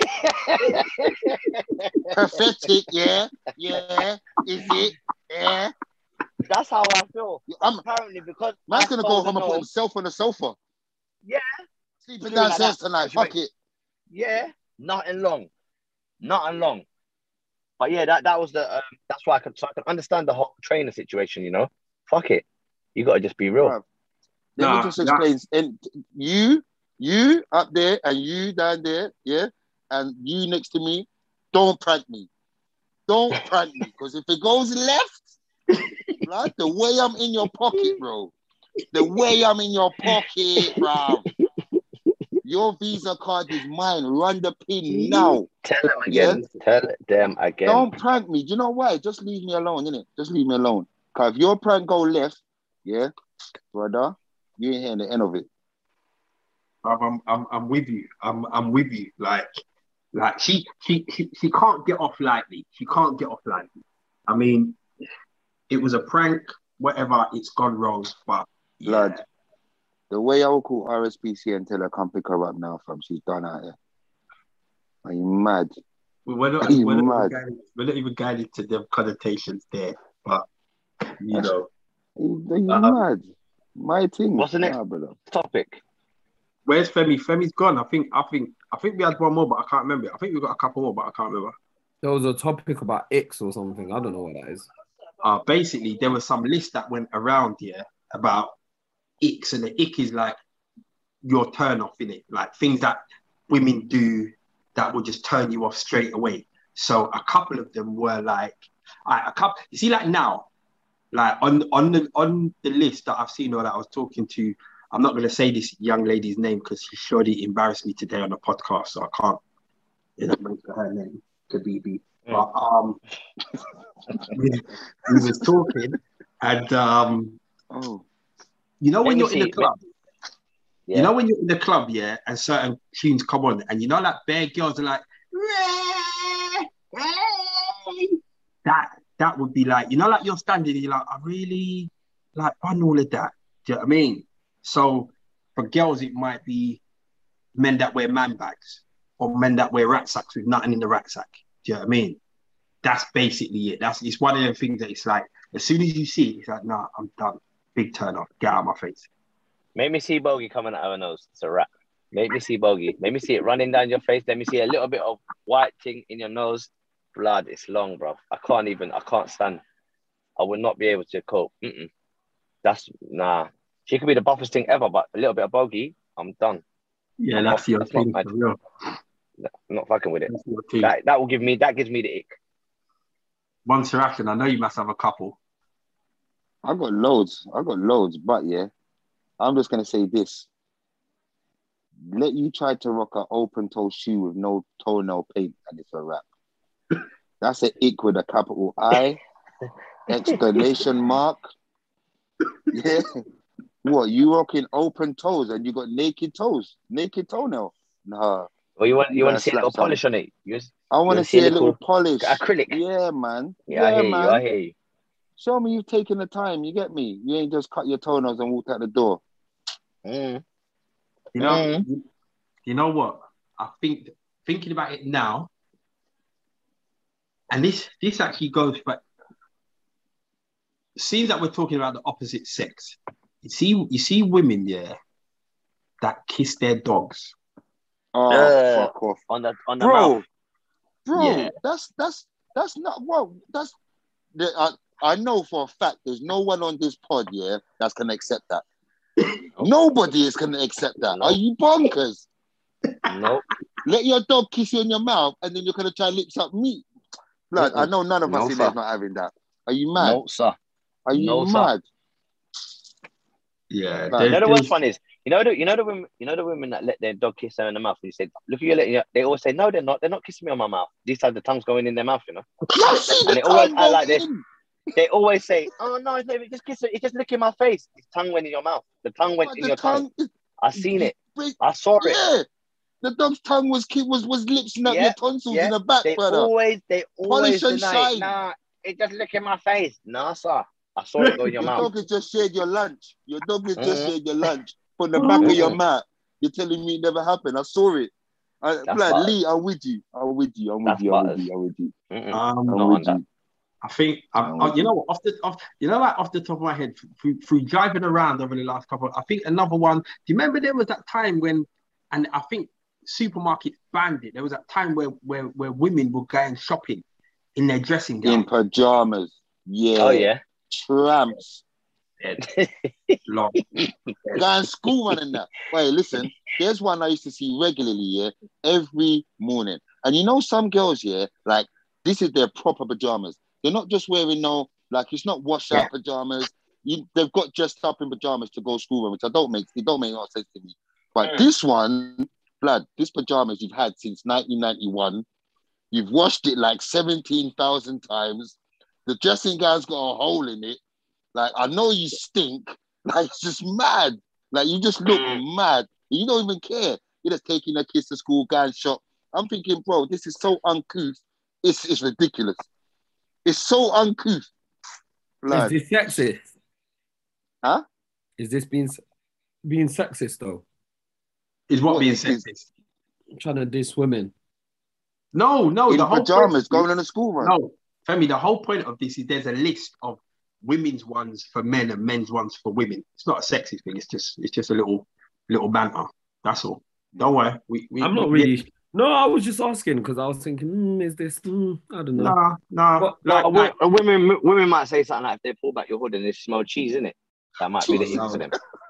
Pathetic? Yeah, yeah. Is it? Yeah. That's how I feel. I'm. Apparently, because Man's I gonna stole go the home and put gnome- himself on the sofa. Yeah. Sleeping Doing like downstairs that. tonight. Should Fuck make- it. Yeah, nothing long, nothing long. But yeah, that that was the. Um, that's why I can so I can understand the whole trainer situation. You know, fuck it. You got to just be real. Bruv, Let Nah, me just nah. explain. And you, you up there, and you down there, yeah, and you next to me. Don't prank me. Don't prank me, because if it goes left, right, the way I'm in your pocket, bro. The way I'm in your pocket, bro. Your Visa card is mine. Run the pin now. Tell them again. Tell them again. Don't prank me. Do you know why? Just leave me alone, innit? Just leave me alone. Because if your prank go left, yeah, brother, you ain't hearing the end of it. Bruv, I'm, I'm, I'm with you. I'm, I'm with you. Like, like she, she, she, she can't get off lightly. She can't get off lightly. I mean, it was a prank. Whatever, it's gone wrong. But yeah, Blood. The way I will call R S P C and tell her come pick her up now, fam. She's done out here. Are you mad? we're not, Are you we're not, mad? even guided, we're not even guided to them connotations there. But you That's- know, Are you, are you Um, mad? My thing. what's the next- Nah, brother. Topic. where's Femi? Femi's gone. I think. I think. I think we had one more, but I can't remember. I think we got a couple more, but I can't remember. There was a topic about icks or something. I don't know what that is. Uh, basically, there was some list that went around here about icks, and the ick is like your turn off in it, like things that women do that will just turn you off straight away. So a couple of them were like, I, a couple. You see, like now, like on on the on the list that I've seen or that I was talking to. I'm not going to say this young lady's name because she surely embarrassed me today on the podcast, so I can't, you know, mention her name to B B. But um, we, we was talking, and um, Oh, you know when Let me you're in the see. club, Yeah. you know when you're in the club, yeah, and certain tunes come on, and you know, like bare girls are like, "Ray, Ray." that that would be like, you know, like you're standing, and you're like, I really like fun all of that. Do you know what I mean? So for girls, it might be men that wear man bags or men that wear rucksacks with nothing in the rucksack. Do you know what I mean? That's basically it. That's it's one of them things that it's like, as soon as you see it, it's like, nah, I'm done. Big turn off. Get out of my face. Make me see bogey coming out of her nose. It's a wrap. Make me see bogey. Make me see it running down your face. Let me see a little bit of white thing in your nose. Blood, it's long, bro. I can't even, I can't stand. I would not be able to cope. Mm-mm. That's, nah. She could be the buffest thing ever, but a little bit of bogey, I'm done. Yeah, I'm that's off. your That's not thing. my- For real. I'm not fucking with it. That's your thing. That, that will give me, that gives me the ick. One Seraphim, I know you must have a couple. I got loads. I got loads, but yeah, I'm just gonna say this. Let you try to rock an open toe shoe with no toenail paint, and it's a wrap. That's an ick with a capital I, exclamation mark. Yeah. What, you rocking open toes and you got naked toes, naked toenail? Nah. Or you want, you You want gotta to see a slap little some. polish on it? You just, I want to wanna see a see a little little polish. acrylic? Yeah, man. yeah, I Yeah, hear you. I man. hear you. Show me you've taken the time. You get me? You ain't just cut your toenails and walked out the door. Mm. You know, Mm. you, you know what? I think thinking about it now, and this this actually goes back. It seems that we're talking about the opposite sex. You see, you see women, yeah, that kiss their dogs. Oh, Uh, fuck off. On the, on the Bro, mouth. bro, Yeah. that's that's that's not what that's the, I, I know for a fact there's no one on this pod, yeah, that's gonna accept that. Nobody is gonna accept that. No. Are you bonkers? Nope. Let your dog kiss you in your mouth and then you're gonna try lips up meat. Blood, I Mm-mm. know none of No, us in there sir. is not having that. Are you mad? No, sir. Are you no, sir. mad? Yeah, Like, You know the worst there's- one is, you know the you know the women you know the women that let their dog kiss them in the mouth. And you say, look at your letting your-" they always say, no, they're not. They're not kissing me on my mouth. These times the tongue's going in their mouth, you know. I see the And they always tongue act go like this. in. They always say, oh no, it's not even just kiss it. It's just licking my face. His tongue went in your mouth. The tongue went But in the your tongue. tongue, I seen it. Wait, I saw it. yeah. The dog's tongue was was was lipsing up Yeah, your tonsils yeah. in the back, They brother. always they always Polish and deny it. shine. Nah, it just licking my face. Nah, sir. I saw it go in your Your mouth. dog has just shared your lunch. Your dog has just Mhm. shared your lunch from the back of your Mhm. mat. You're telling me it never happened. I saw it. I, That's blood, butters. Lee, I'm with you. I'm with you. I'm with That's you. I'm with butters. you. I'm with you. Mm-mm. um, I'm Not on with that. you. I think I, I'm I, with you you. know off the off you know like off the top of my head through, through driving around over the last couple. I think another one. Do you remember there was that time when, and I think supermarkets banned it. There was that time where where where women were going shopping in their dressing In gown. pajamas. Yeah. Oh yeah. Tramps. Long. Going school running that. Wait, listen. There's one I used to see regularly, yeah, every morning. And you know some girls, yeah, like this is their proper pajamas. They're not just wearing no, like it's not wash out Yeah. pajamas. You, they've got dressed up in pajamas to go school, which I don't make. It don't make no sense to me. But Mm. this one, blood, this pajamas you've had since nineteen ninety-one. You've washed it like seventeen thousand times. The dressing gown's got a hole in it. Like I know you stink. Like it's just mad. Like you just look Mm. mad. You don't even care. You're just taking a kids to school, going shop. I'm thinking, bro, this is so uncouth. It's it's ridiculous. It's so uncouth. Blood. Is this sexist? Huh? Is this being being sexist though? Is what What being is this? sexist? I'm trying to diss women. No, no. In the whole pajamas, point, going on a school run. No, Femi. The whole point of this is there's a list of women's ones for men and men's ones for women. It's not a sexist thing. It's just it's just a little little banter. That's all. Don't worry. We, we, I'm not we, really. No, I was just asking because I was thinking, mm, is this? Mm, I don't know. Nah, nah. But, like, but like, wo- women, women might say something like, if they pull back your hood and they smell cheese in it, that might be the ick for them.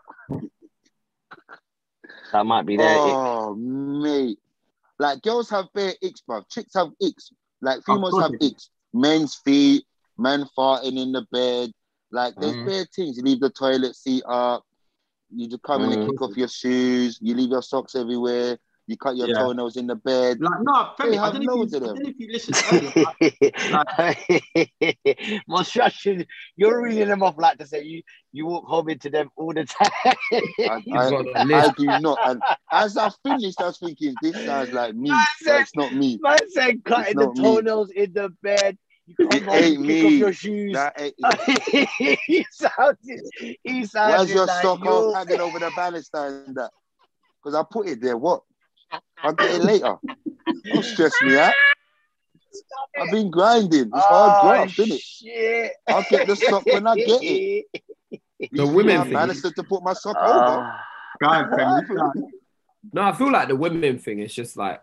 That might be their ick. Oh, mate. Like, girls have bare icks, bruv. Chicks have icks. Like, females course have they do. icks. Men's feet, men farting in the bed. Like, there's Mm. bare things. You leave the toilet seat up. You just come in and Mm. kick off your shoes. You leave your socks everywhere. You cut your Yeah. toenails in the bed. like, no, They Femi, I have don't, know if loads you, of I them. don't know if you listened earlier. Like, Monstration, you're reading them off like to say you you walk home into them all the time. I, He's I, got a I list. do not. And as I finished, I was thinking, this sounds like me. Man But said- it's not me. Man said cutting the not me. toenails in the bed. You come It home, ain't you kick me. off your shoes. That ain't, he sounded, he sounded where's your like sock you. off hanging over the banister and that? Because I put it there. What? I'll get it later. Don't stress me out. Stop I've it. been grinding. It's hard Oh, graft, isn't it? shit. I'll get the sock when I get it. The women my thing. banister to put my sock over. Ah. Go on, Femi. Go on. No, I feel like the women thing is just like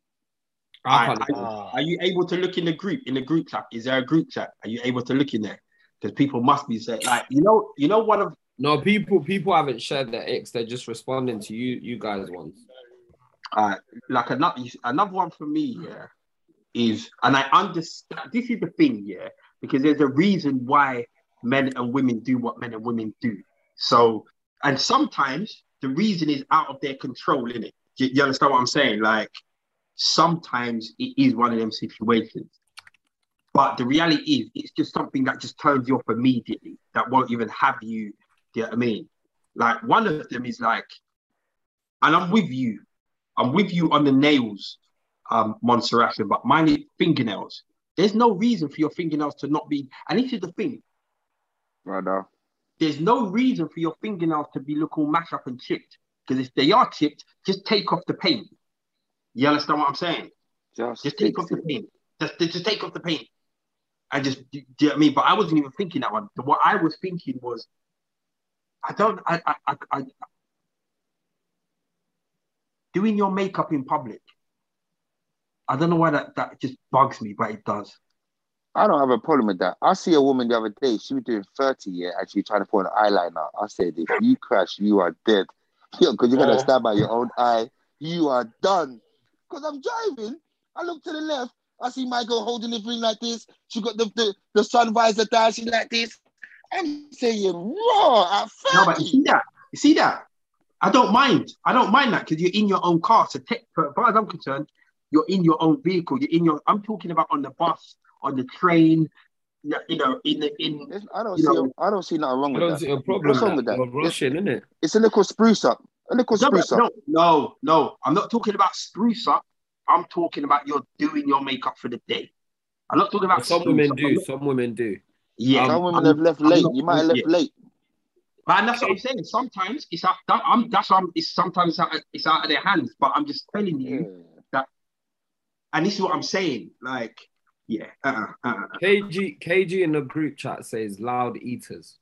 I I- can't. I- even- Ah. Are you able to look in the group? In the group chat, is there a group chat? Are you able to look in there? Because people must be saying, like, you know, you know, one of No, people people haven't shared their X. They're just responding to you you guys ones. uh, like another another one for me, yeah, is, and I understand this is the thing, yeah, because there's a reason why men and women do what men and women do. So, and sometimes the reason is out of their control, innit? You, you understand what I'm saying? Like, sometimes it is one of them situations. But the reality is, it's just something that just turns you off immediately, that won't even have you, you know what I mean? Like, one of them is like, and I'm with you, I'm with you on the nails, um, Montserrat, but mine is fingernails. There's no reason for your fingernails to not be, and this is the thing, Brother. there's no reason for your fingernails to be look all mashed up and chipped. Because if they are chipped, just take off the paint. You understand what I'm saying? Just, Just take fix off the it. paint. Just, just take off the paint. I just, do you know what I mean? But I wasn't even thinking that one. What I was thinking was, I don't, I, I, I, I doing your makeup in public. I don't know why that, that just bugs me, but it does. I don't have a problem with that. I see a woman the other day, she was doing thirty, yeah, and she was trying to put an eyeliner. I said, if you crash, you are dead. Because you're going to Oh. stab by your own eye. You are done. Because I'm driving. I look to the left. I see my girl holding the thing like this. She got the, the, the sun visor down. She's like this. I'm saying, raw at No, but you thirty. see that? You see that? I don't mind. I don't mind that because you're in your own car. So, tech, as far as I'm concerned, you're in your own vehicle. You're in your. I'm talking about on the bus, on the train. You know, in the in. It's- I don't You see. know- I don't see nothing wrong I with don't that. see a problem. What's wrong with that? You're rushing, innit? It's a little spruce up. A little No, but spruce up. no, no, no. I'm not talking about spruce up. I'm talking about you're doing your makeup for the day. I'm not talking about Some spruce women up. do. I'm not- Some women do. Yeah, Some women I'm- have left I'm late. not- You might have left yeah. late. But that's what I'm saying. Sometimes it's out. That, I'm, that's what I'm, it's sometimes it's out, it's out of their hands. But I'm just telling you, Yeah. and this is what I'm saying. Like, yeah, uh, uh, uh. K G K G in the group chat says loud eaters.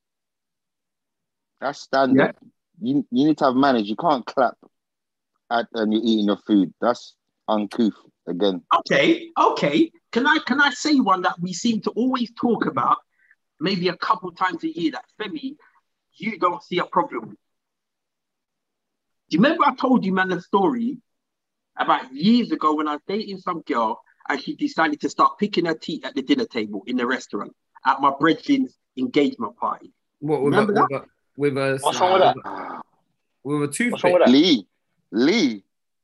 That's standard. You, you need to have manners. You can't clap at and you're eating your food. That's uncouth again. Okay, okay. Can I can I say one that we seem to always talk about, maybe a couple times a year, that Femi, you don't see a problem with? Do you remember I told you, man, the story about years ago when I was dating some girl and she decided to start picking her teeth at the dinner table in the restaurant at my brethren's engagement party? What with Remember a, with a with a What's wrong with that? with a What's wrong toothpick? with that? Lee, Lee.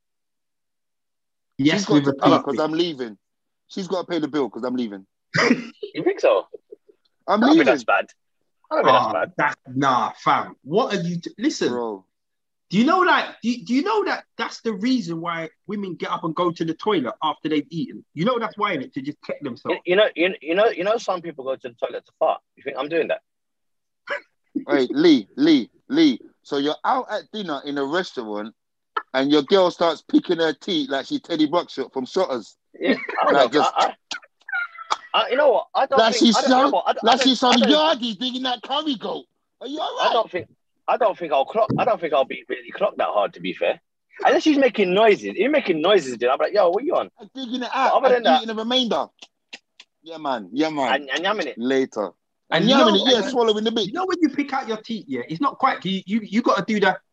Yes, She's got with to a pay because toothpick. I'm leaving. She's got to pay the bill because I'm leaving. You think so? I'm I don't think leaving, that's bad. I don't think Ah, that's bad. that, nah, fam. What are you? T- Listen, bro. do you know that? Do you, do you know that that's the reason why women get up and go to the toilet after they've eaten? You know that's why, innit? To just check You, themselves. you know, you, you know, you know. Some people go to the toilet to fart. You think I'm doing that? Wait, Lee, Lee, Lee. So you're out at dinner in a restaurant and your girl starts picking her teeth like she's Teddy Buckshot from Shotters. Yeah, I don't Like know. just- I, I, I, you know what? I don't Like think. she's I don't, you know some, what? I, don't- I like don't- she's some I don't- yardie digging that curry goat. Are you all I right? don't think. I don't think I'll clock. I don't think I'll be really clocked that hard. To be fair, Unless she's making noises. You're making noises, dude. I'm like, yo, what you on? I'm digging it out. Other I'm than that- eating the remainder. Yeah, man. Yeah, man. And, and yamming it. Later. And And yeah, you man, know- yeah, swallowing the bit. You know when you pick out your teeth, yeah, it's not quite. You you, you got to do that.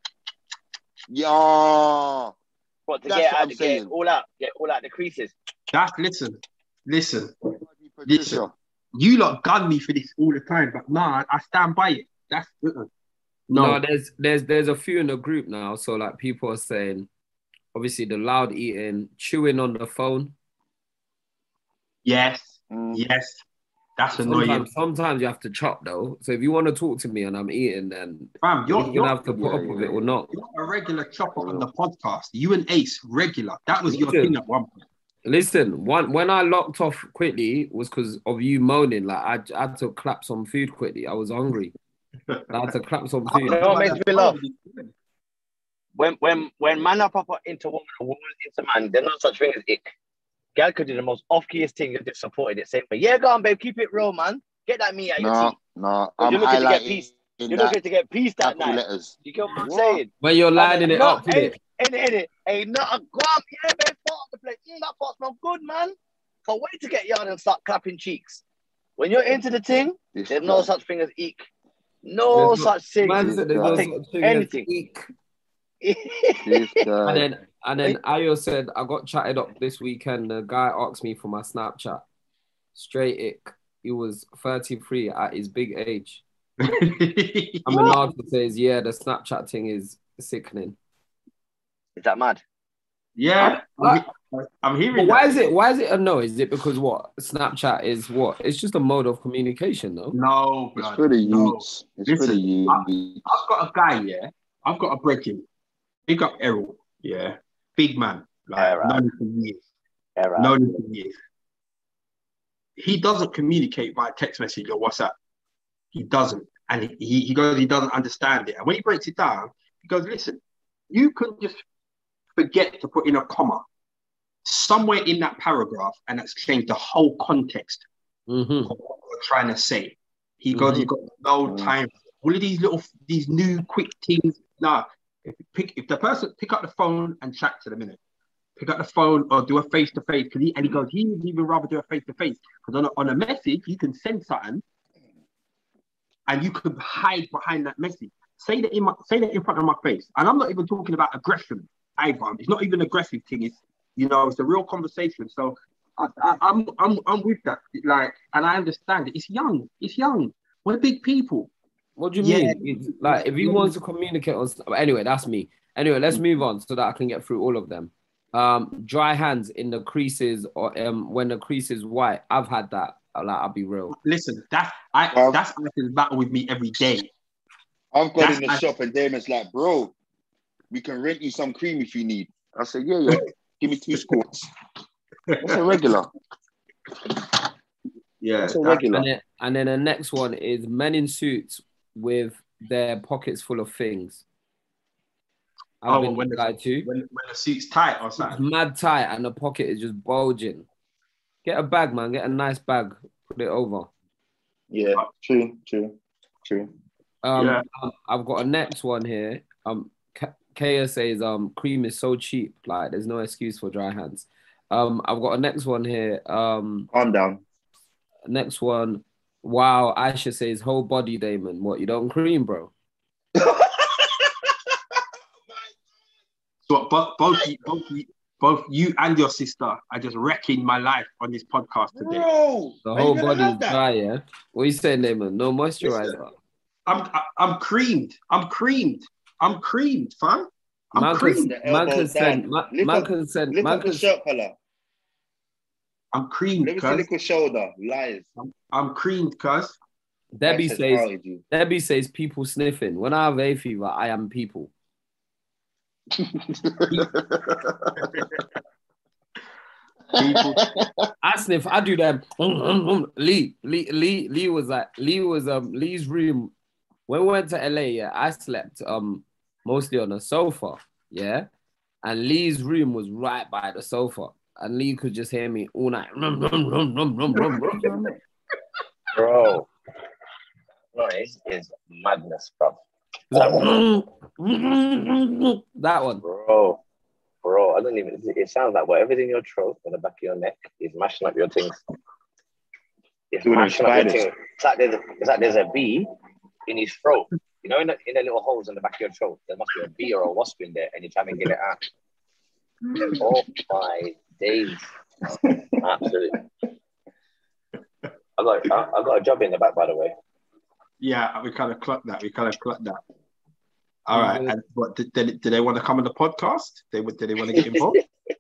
Yeah. What, to That's get what out, I'm to get saying. all out, get all out the creases. That's listen, listen. Patricia. You lot gun me for this all the time, but nah, I stand by it. That's uh-uh. No, no. there's there's there's a few in the group now. So like people are saying, obviously the loud eating, chewing on the phone. Yes, Mm. yes. That's annoying. Sometimes, sometimes you have to chop though. So if you want to talk to me and I'm eating, then Fam, you're, you're, gonna you're, have to put yeah, up with yeah, it or not. you're a regular chopper on the podcast. You and Ace, regular. That was your Listen. thing at one point. Listen, one when I locked off quickly was because of you moaning. Like I, I had to clap some food quickly. I was hungry. I had to clap some You food. know what makes me laugh? When when when man are proper into woman or woman into man, there's no such thing as ick. Gal could do the most off-keyest thing and just supported it. Same thing. Yeah, go on, babe. Keep it real, man. Get that meat out your No, teeth. no. But I'm you're looking to get highlighting peace. in You're that looking to get peace that capital night. letters. You get what I'm What? saying? When you're lining it no, up, ain't, innit? ain't, ain't it? Ain't not a grab. Yeah, babe, part of the place. Mm, that part smell good, man. Can't wait to get yard and start clapping cheeks. When you're into the thing, This there's no guy. such thing as eek. No There's no- such thing. Man said there's no I take such thing as anything. eek. This And guy. then and then Ayo said I got chatted up this weekend. The guy asked me for my Snapchat. Straight ick. He was thirty-three at his big age. I'm allowed to say, yeah, the Snapchat thing is sickening. Is that mad? yeah, I- I'm, I'm But hearing why that. is it? Why is it a no? Is it because what? Snapchat is what? It's just a mode of communication, though. No, It's blood, for the no. youths. It's for Listen, the youths. I've got a guy, yeah. I've got a brethren. Big up Errol, yeah. Big man. Like, Errol. known him for years. Era. Known him for years. He doesn't communicate by text message or WhatsApp. He doesn't. And he, he, he goes, he doesn't understand it. And when he breaks it down, he goes, listen, you can just forget to put in a comma somewhere in that paragraph, and that's changed the whole context Mm-hmm. of what we're trying to say. He goes, Mhm. he's got no Mhm. time. All of these little, these new quick things. Nah, if, pick, if the person pick up the phone and chat to the minute, pick up the phone or do a face to face. Because he and he goes, he would even rather do a face to face because on a, on a message you can send something, and you could hide behind that message. Say that in my, say that in front of my face, and I'm not even talking about aggression either. It's not even aggressive thing. It's, you know, it's a real conversation. So I, I, I'm I'm I'm with that. Like, and I understand it. It's young. It's young. We're big people. What do you Yeah. mean? It's like if he wants to communicate on. Anyway, that's me. Anyway, let's move on so that I can get through all of them. Um, dry hands in the creases or um when the crease is white. I've had that. Like, I'll be real. Listen, that's I Well- that's Anakin's battle with me every day. I've gone That's- in the I- shop and Damon's like, bro, we can rent you some cream if you need. I said, yeah, yeah. Give me two squats. That's a regular. Yeah, That's a that- regular. And then, and then the next one is men in suits with their pockets full of things. I've Oh, been when the the- guy too. when when the suit's tight or It's something. mad tight and the pocket is just bulging. Get a bag, man. Get a nice bag. Put it over. Yeah, true, true, true. Um, Yeah. um, I've got a next one here. Um, K- Kaya says um, cream is so cheap. Like, there's no excuse for dry hands. Um, I've got a next one here. Um, Calm down. next one. Wow, Aisha says whole body, Damon. What, you don't cream, bro? So both both you- both you, both you and your sister are just wrecking my life on this podcast today. Bro, The are whole you gonna body is have that? dry, yeah? What you saying, Damon? No moisturizer. I'm I- I'm creamed. I'm creamed. I'm creamed, fam. I'm Man creamed. can, The man can elbows send, down. man, Lift man up- can send, Lift man up the can, shirt collar. I'm creamed, Let me see a cuz. little shoulder. Lies. I'm creamed, cuz. Debbie Man says, outed you. Debbie says people sniffing. When I have hay fever, I am people. People, I sniff. I do that. Lee, Lee, Lee, Lee was like, Lee was um Lee's room. When we went to L A, yeah, I slept um mostly on a sofa, yeah, and Lee's room was right by the sofa, and Lee could just hear me all night. Rum, rum, rum, rum, rum, rum, rum. Bro. Noise is madness, bro. It was like, that one. Bro. bro, I don't even. It sounds like whatever's in your throat or the back of your neck is mashing up your things. It's Doing them mashing up your spiders. things. It's like there's a, it's like there's a bee in his throat. You know, in the, in the little holes in the back of your throat, there must be a bee or a wasp in there, and you're trying to get it out. Oh my days! Absolutely. I got I, I got a job in the back, by the way. Yeah, we kind of clocked that. We kind of clocked that. All right. And what did, did, did they want to come on the podcast? They would. Did they want to get involved?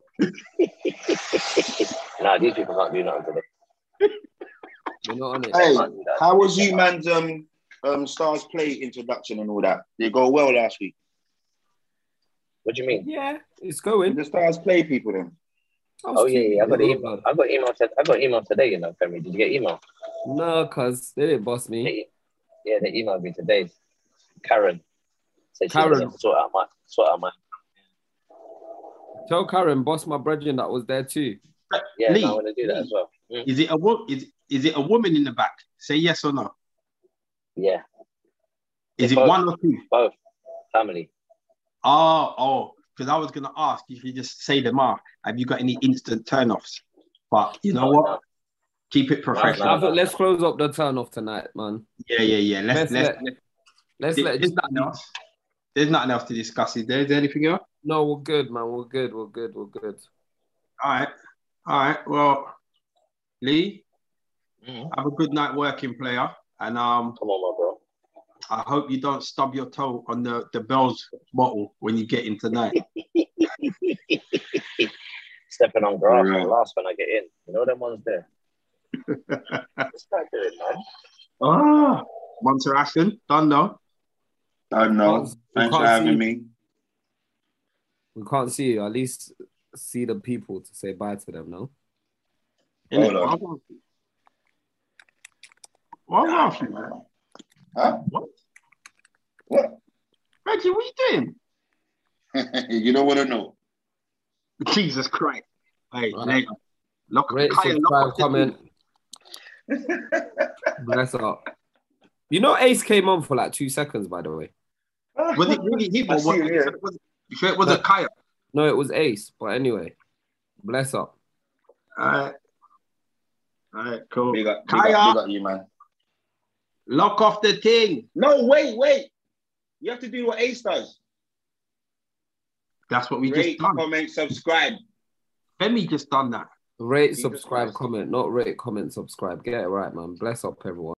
Nah, these people can't do nothing today. We're not on it. Hey, Can't do that. how was you, man's um um Stars Play introduction and all that? Did it go well last week? What do you mean? Yeah, it's Did going. the Stars Play people then? Oh yeah, yeah. I got email. I got email. T- I got email today. You know, Femi. Did you get email? No, cause they didn't boss me. They, yeah, they emailed me today. Karen said she Karen. was gonna sort out my sort out my. Tell Karen, boss my brethren that was there too. Yeah, Lee, no, I'm gonna do that Lee. as well. Mm. Is it a wo- is is it a woman in the back? Say yes or no. Yeah, Is it Both. one or two? both family. Oh, oh, because I was gonna ask if you just say them are. Have you got any instant turn-offs? But you know No, what? no. Keep it professional. no, I thought let's close up the turn off tonight, man. Yeah, yeah, yeah. Let's Let's let's. let- let's Let's there- let there's nothing else. There's nothing else to discuss. Is there? Is there anything else? No, we're good, man. We're good. We're good. We're good. All right, all right. Well, Lee, Mm. have a good night working, player, and um, Come on, my bro. I hope you don't stub your toe on the the Bell's bottle when you get in tonight. Stepping on grass Right. on the last when I get in. You know them ones there. What's that doing, man? Ah, Monster Ashton, done though. I don't know. We Thanks for can't having see- me. We can't see you. At least see the people to say bye to them, no? Hold Innit? on. What wrong with you, man? Huh? What? What? Reggie, what you doing? You don't want to know. Jesus Christ. Hey, Right. later. Lock, Rate, Kaya, lock subscribe, off the comment. Bless up. You know, Ace came on for like two seconds, by the way. thing. Was it really him I or see what? him, yeah. Was it, you sure it was No. a Kaya? No, it was Ace. But anyway, bless up. All right. All right, cool. Big up, big Kaya, up, big up you, man. lock off the thing. No, wait, wait. You have to do what Ace does. That's what we Rate, just done. comment, subscribe. Femi just done that. Rate, Jesus subscribe, Christ. comment. Not rate, comment, subscribe. Get it right, man. Bless up, everyone.